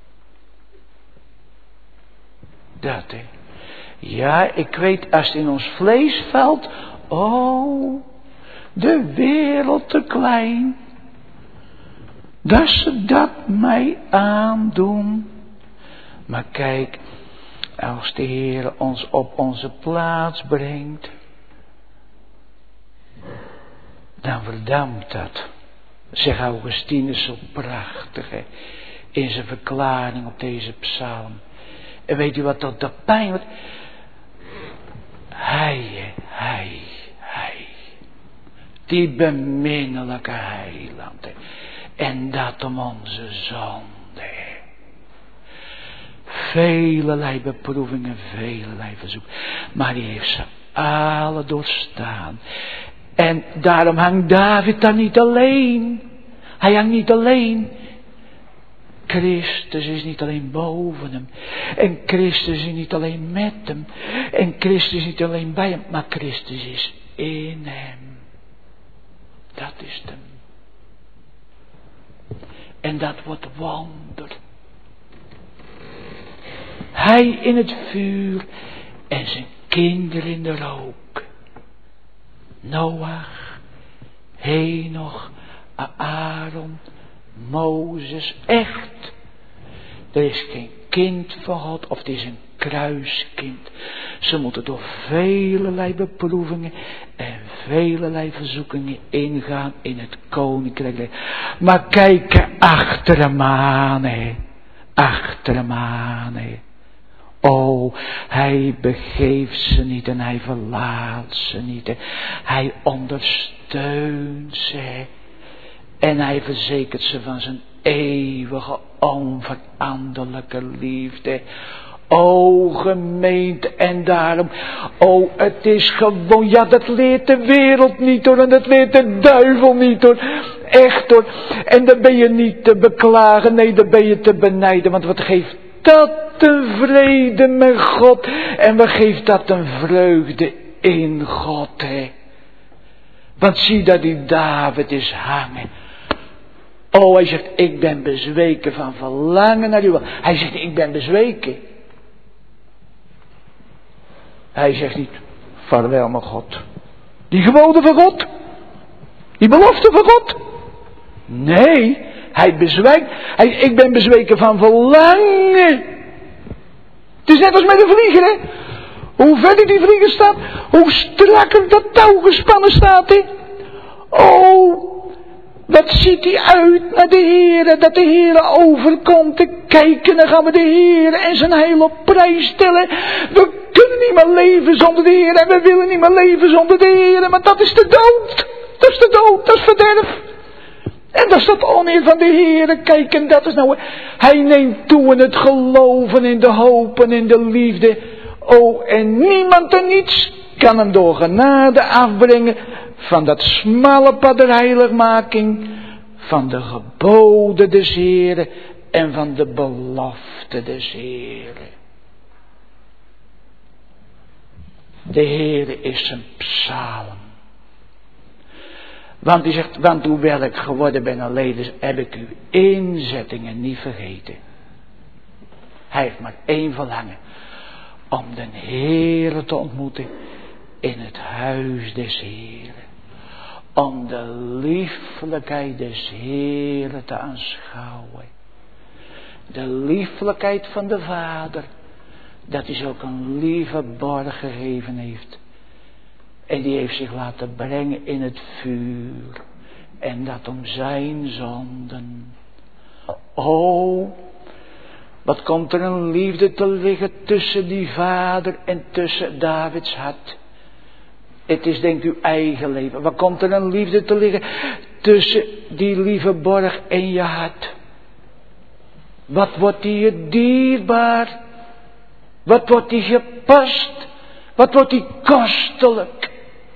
Dat hè. Ja, ik weet als het in ons vlees valt. Oh, de wereld te klein. Dat ze dat mij aandoen. Maar kijk, als de Heer ons op onze plaats brengt, dan verdampt dat. Zegt Augustinus zo prachtig, hè, in zijn verklaring op deze psalm. En weet u wat dat de pijn wordt? Hij, hij, hij. Die beminnelijke heiland. Hè. En dat om onze zonde. Velelei beproevingen, velelei verzoeken. Maar die heeft ze alle doorstaan. En daarom hangt David daar niet alleen. Hij hangt niet alleen. Christus is niet alleen boven hem. En Christus is niet alleen met hem. En Christus is niet alleen bij hem. Maar Christus is in hem. Dat is hem. En dat wordt wonder. Hij in het vuur en zijn kinderen in de rook. Noach, Henoch, Aaron, Mozes, echt. Er is geen kind van God of het is een kruiskind. Ze moeten door velelei beproevingen en velelei verzoekingen ingaan in het koninkrijk. Maar kijk achter hem aan, hè. Achter hem aan, hè. O, hij begeeft ze niet en hij verlaat ze niet. Hè. Hij ondersteunt ze. En hij verzekert ze van zijn eeuwige, onveranderlijke liefde. O gemeente, en daarom, o het is gewoon, ja dat leert de wereld niet hoor, en dat leert de duivel niet hoor, echt hoor. En dan ben je niet te beklagen, nee dan ben je te benijden, want wat geeft dat een vrede met God, en wat geeft dat een vreugde in God, hè. Want zie dat die David is hangen. Oh, hij zegt, ik ben bezweken van verlangen naar uw. Hij zegt, ik ben bezweken. Hij zegt niet, vaarwel mijn God. Die geboden van God. Die belofte van God. Nee, hij bezwijkt. Hij, ik ben bezweken van verlangen. Het is net als met een vlieger, hè. Hoe verder die vlieger staat, hoe strakker dat touw gespannen staat, hè. Oh, wat ziet hij uit naar de Heere, dat de Heere overkomt te kijken. Dan gaan we de Heere en zijn heil op prijs stellen. We kunnen niet meer leven zonder de Heere en we willen niet meer leven zonder de Heere. Maar dat is de dood. Dat is de dood, dat is verderf. En dat is dat oneer van de Heere. Kijk, en dat is nou. Hij neemt toe in het geloven, in de hoop en in de liefde. Oh, en niemand en niets kan hem door genade afbrengen van dat smalle pad der heiligmaking, van de geboden des Heeren en van de belofte des Heeren. De Heere is zijn psalm. Want hij zegt, want hoewel ik geworden ben een leden, heb ik uw inzettingen niet vergeten. Hij heeft maar één verlangen. Om de Heere te ontmoeten in het huis des Heeren. Om de liefelijkheid des Heeren te aanschouwen. De liefelijkheid van de Vader. Dat hij ook een lieve borg gegeven heeft. En die heeft zich laten brengen in het vuur. En dat om zijn zonden. O, wat komt er een liefde te liggen tussen die vader en tussen Davids hart. Het is denk ik uw eigen leven. Wat komt er een liefde te liggen tussen die lieve borg en je hart. Wat wordt die je dierbaar. Wat wordt die gepast. Wat wordt die kostelijk.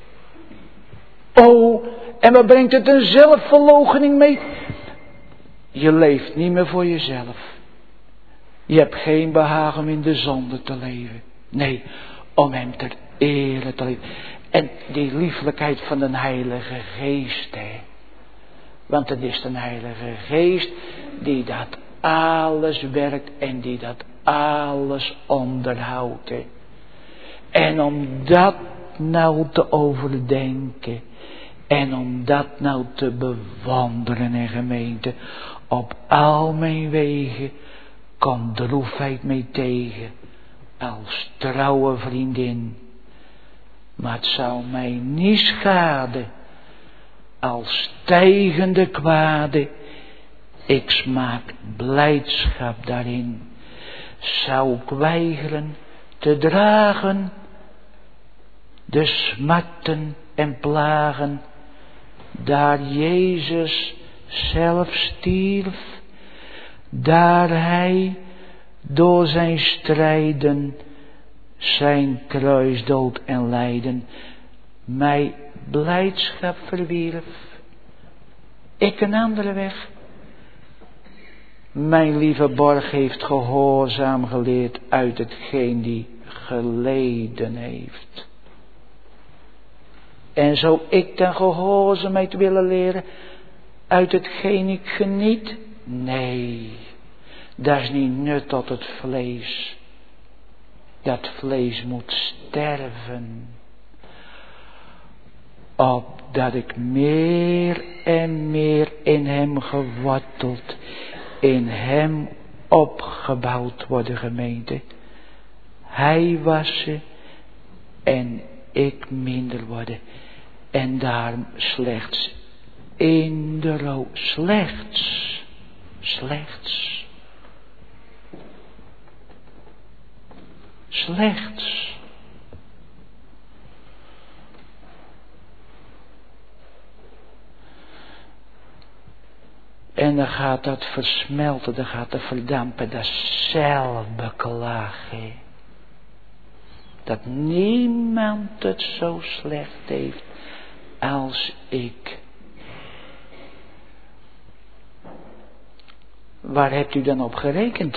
Oh, en wat brengt het een zelfverloochening mee. Je leeft niet meer voor jezelf. Je hebt geen behagen om in de zonde te leven. Nee, om hem ter ere te leven. En die lieflijkheid van de Heilige Geest, hè. Want het is de Heilige Geest die dat alles werkt en die dat alles onderhoudt, hè. En om dat nou te overdenken en om dat nou te bewandelen in gemeente, op al mijn wegen komt droefheid mee tegen, als trouwe vriendin. Maar het zou mij niet schaden, als stijgende kwade, ik smaak blijdschap daarin. Zou ik weigeren te dragen, de smarten en plagen, daar Jezus zelf stierf, daar hij door zijn strijden, zijn kruisdood en lijden, mij blijdschap verwierf. Ik een andere weg. Mijn lieve borg heeft gehoorzaam geleerd uit hetgeen die geleden heeft. En zou ik dan gehoorzaamheid willen leren uit hetgeen ik geniet? Nee, dat is niet nut tot het vlees. Dat vlees moet sterven. Opdat ik meer en meer in hem geworteld, in hem opgebouwd worden, gemeente. Hij was ze en ik minder worden. En daarom slechts in de rook. Slechts. Slechts. Slechts. En dan gaat dat versmelten, dan gaat dat verdampen, dat zelfbeklagen. Dat niemand het zo slecht heeft als ik. Waar hebt u dan op gerekend?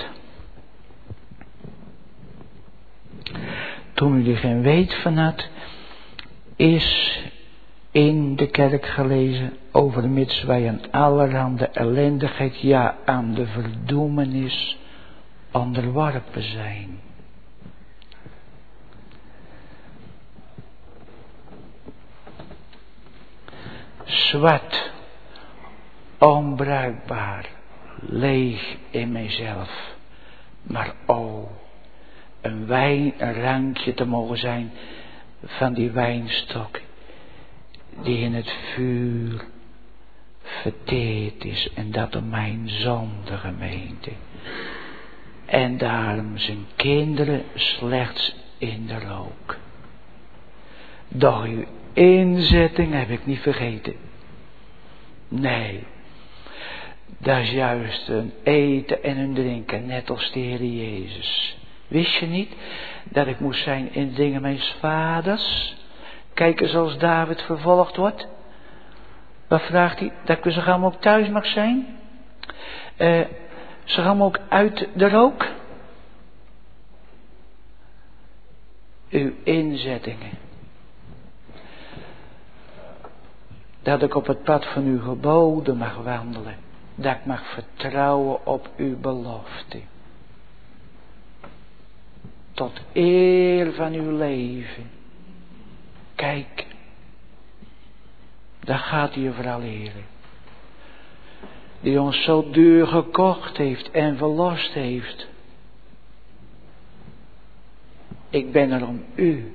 Toen u er geen weet van had, is in de kerk gelezen over mits wij aan allerhande ellendigheid, ja aan de verdoemenis onderworpen zijn. Zwart, onbruikbaar, leeg in mijzelf, maar o, een wijn, een rankje te mogen zijn van die wijnstok die in het vuur verteerd is, en dat om mijn zonde gemeente. En daarom zijn kinderen slechts in de rook. Doch uw inzetting heb ik niet vergeten. Nee, dat is juist een eten en een drinken, net als de Heer Jezus. Wist je niet dat ik moest zijn in dingen mijns vaders? Kijk eens als David vervolgd wordt. Wat vraagt hij? Dat ik zo gauw ook thuis mag zijn? Uh, zo gauw ook uit de rook? Uw inzettingen. Dat ik op het pad van uw geboden mag wandelen. Dat ik mag vertrouwen op uw belofte. Tot eer van uw leven. Kijk, daar gaat hij vooral leren. Die ons zo duur gekocht heeft en verlost heeft. Ik ben er om u.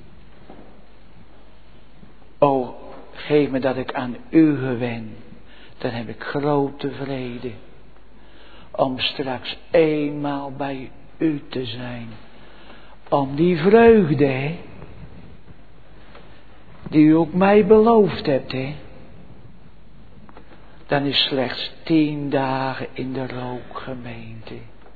O, geef me dat ik aan u gewen. Dan heb ik grote vrede. Om straks eenmaal bij u te zijn. Om die vreugde, hè, die u ook mij beloofd hebt, hè. Dan is slechts tien dagen in de rook, gemeente.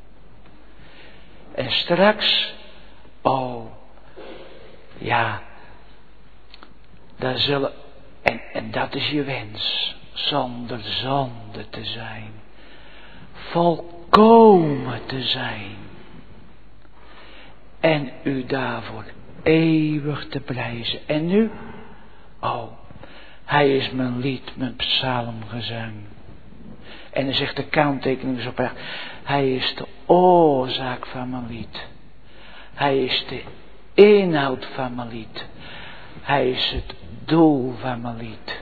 En straks, oh, ja, dan zullen, en, en dat is je wens, zonder zonde te zijn. Volkomen te zijn. En u daarvoor eeuwig te prijzen. En nu, oh, hij is mijn lied, mijn psalmgezang. En dan zegt de kanttekening zo prachtig. Hij is de oorzaak van mijn lied. Hij is de inhoud van mijn lied. Hij is het doel van mijn lied.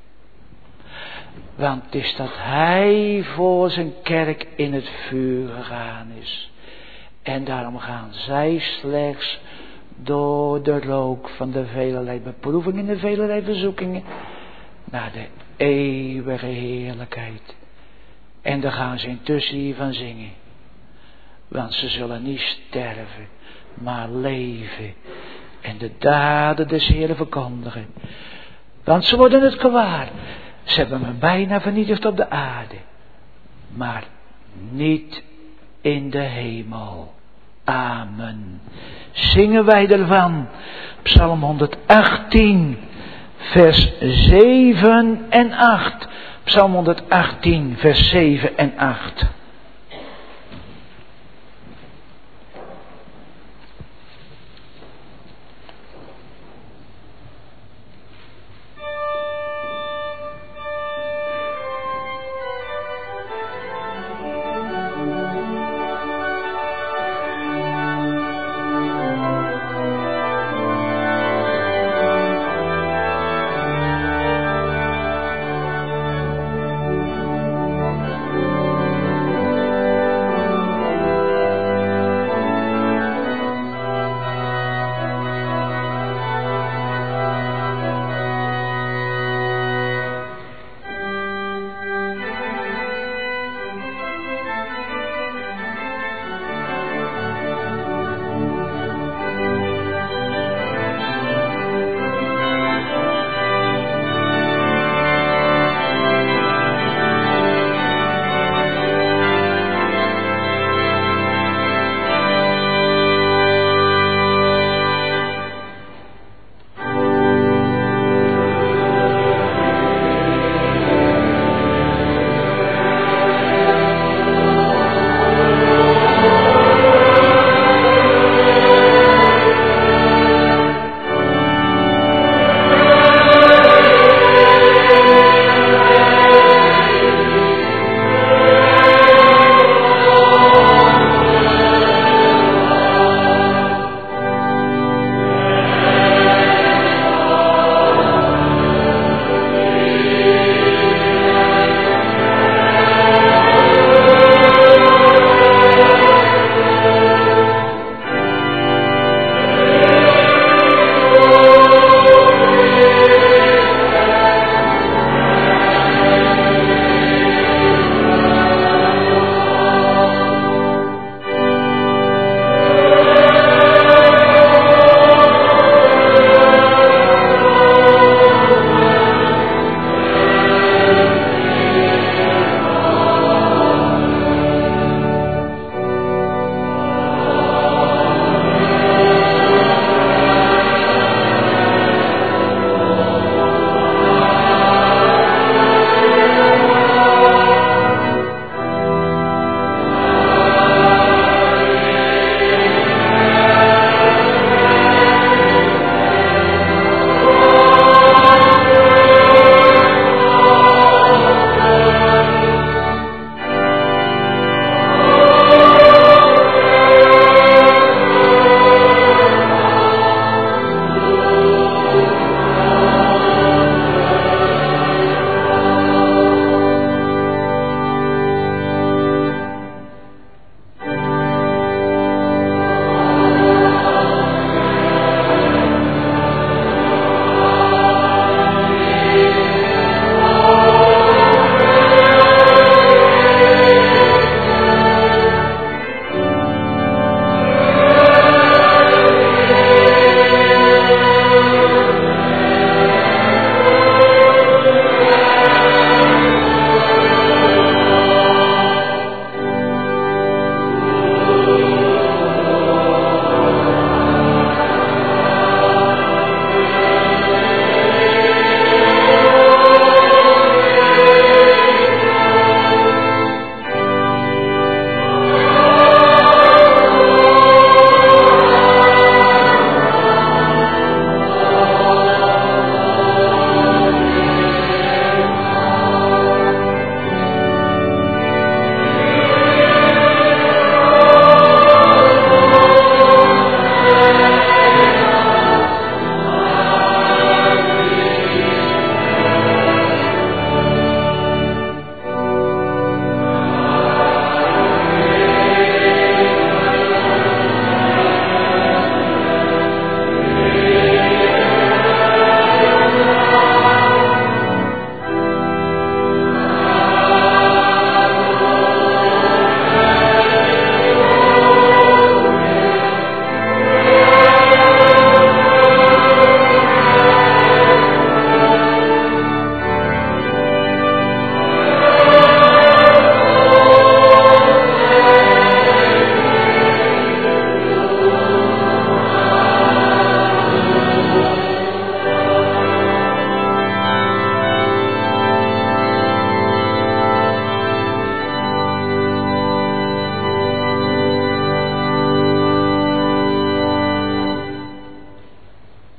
Want het is dat hij voor zijn kerk in het vuur gegaan is. En daarom gaan zij slechts door de rook van de velerlei beproevingen en de velerlei verzoekingen naar de eeuwige heerlijkheid. En daar gaan ze intussen hiervan zingen. Want ze zullen niet sterven, maar leven. En de daden des Heeren verkondigen. Want ze worden het gewaar. Ze hebben me bijna vernietigd op de aarde. Maar niet in de hemel. Amen. Zingen wij ervan. Psalm honderdachttien, vers zeven en acht. Psalm honderdachttien, vers zeven en acht.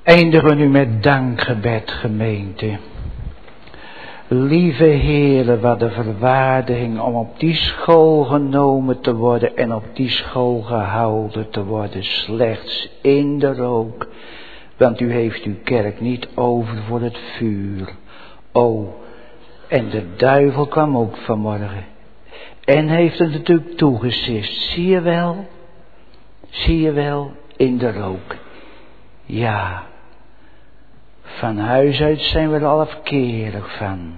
Eindigen we nu met dankgebed, gemeente. Lieve Heere, wat de verwaardiging om op die school genomen te worden en op die school gehouden te worden, slechts in de rook. Want u heeft uw kerk niet over voor het vuur. O, en de duivel kwam ook vanmorgen. En heeft het natuurlijk toegesist. Zie je wel? Zie je wel? In de rook. Ja. Van huis uit zijn we er al afkerig van.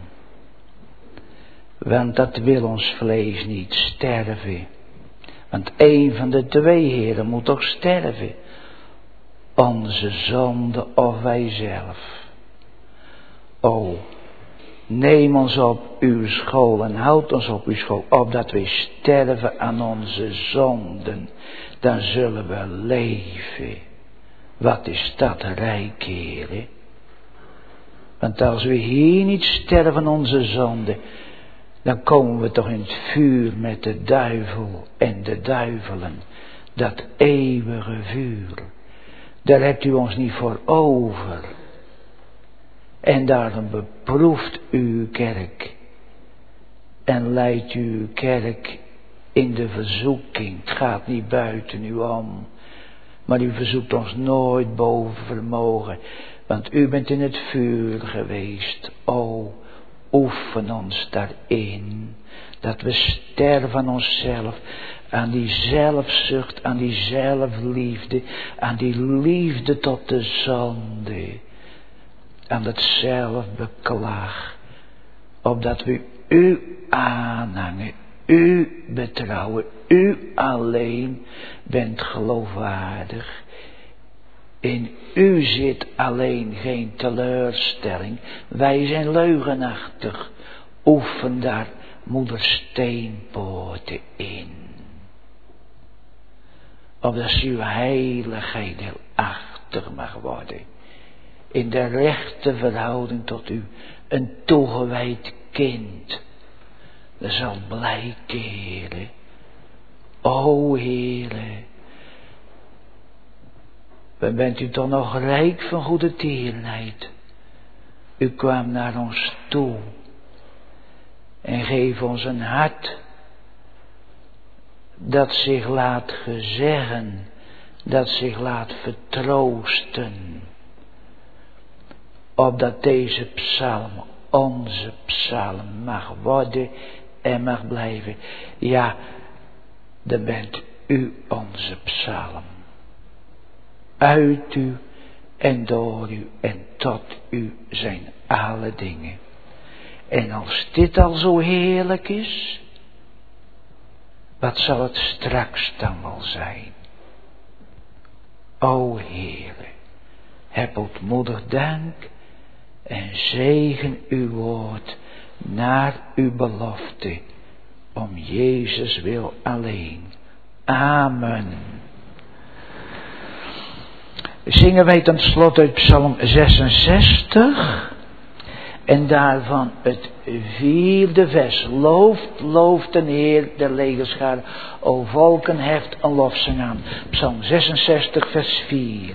Want dat wil ons vlees niet sterven. Want een van de twee heren moet toch sterven. Onze zonde of wij zelf. O, neem ons op uw school en houd ons op uw school, opdat wij sterven aan onze zonden. Dan zullen we leven. Wat is dat rijk, Heere? Want als we hier niet sterven aan onze zonde, dan komen we toch in het vuur met de duivel en de duivelen. Dat eeuwige vuur. Daar hebt u ons niet voor over. En daarom beproeft u uw kerk. En leidt u uw kerk in de verzoeking. Het gaat niet buiten u om. Maar u verzoekt ons nooit boven vermogen. Want u bent in het vuur geweest. O, oefen ons daarin. Dat we sterven aan onszelf. Aan die zelfzucht, aan die zelfliefde. Aan die liefde tot de zonde. Aan dat zelfbeklag. Opdat we u aanhangen. U betrouwen. U alleen bent geloofwaardig. In u zit alleen geen teleurstelling. Wij zijn leugenachtig. Oefen daar moeder steenpoorten in. Opdat uw heiligheid deelachtig mag worden. In de rechte verhouding tot u. Een toegewijd kind. Dat zal blijken, Heere. O Heere. We bent u toch nog rijk van goede tierenheid. U kwam naar ons toe. En geef ons een hart. Dat zich laat gezeggen. Dat zich laat vertroosten. Opdat deze psalm onze psalm mag worden en mag blijven. Ja, dan bent u onze psalm. Uit u en door u en tot u zijn alle dingen. En als dit al zo heerlijk is, wat zal het straks dan wel zijn? O Heere, heb ootmoedig dank en zegen uw woord naar uw belofte, om Jezus wil alleen. Amen. Zingen wij ten slotte uit Psalm zesenzestig. En daarvan het vierde vers. Looft, looft de Heer der legerscharen. O volken, heft een lofzang aan. Psalm zesenzestig vers vier.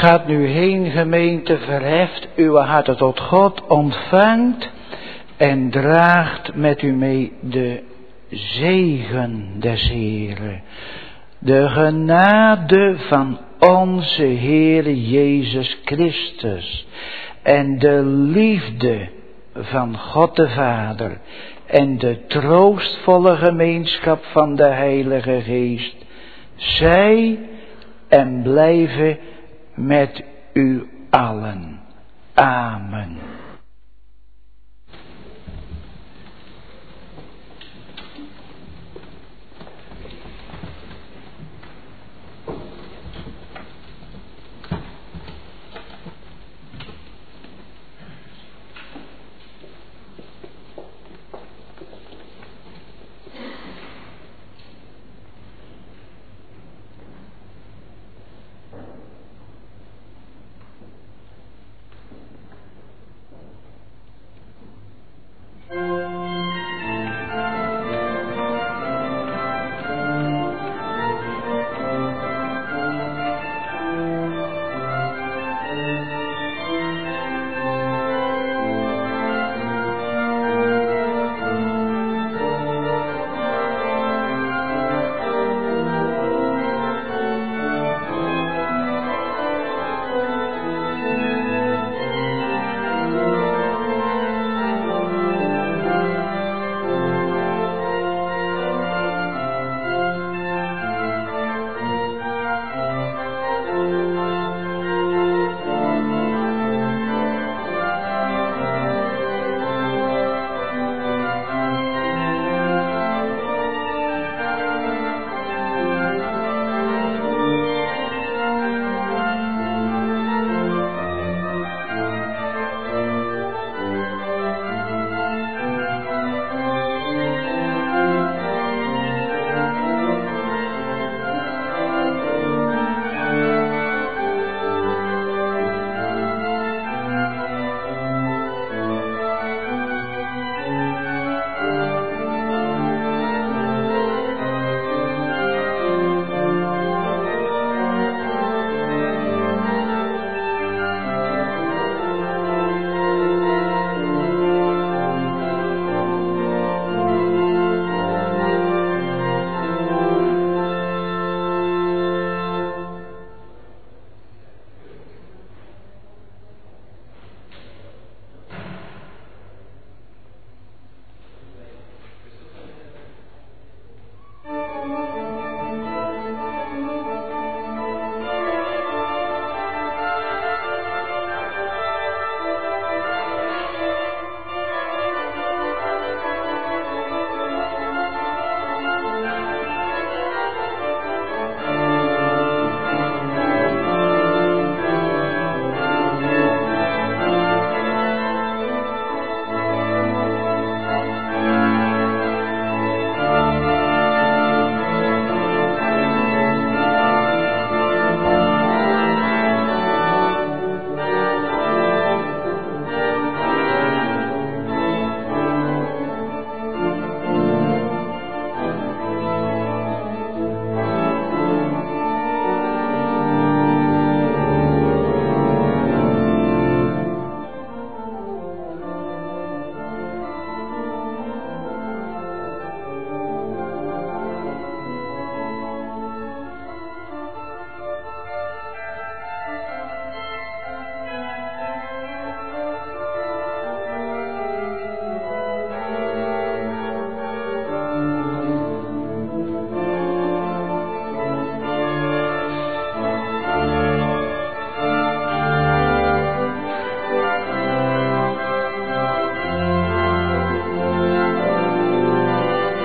Gaat nu heen, gemeente, verheft uw harten tot God, ontvangt en draagt met u mee de zegen des Heeren. De genade van onze Heere Jezus Christus en de liefde van God de Vader en de troostvolle gemeenschap van de Heilige Geest, zij en blijven met u allen. Amen.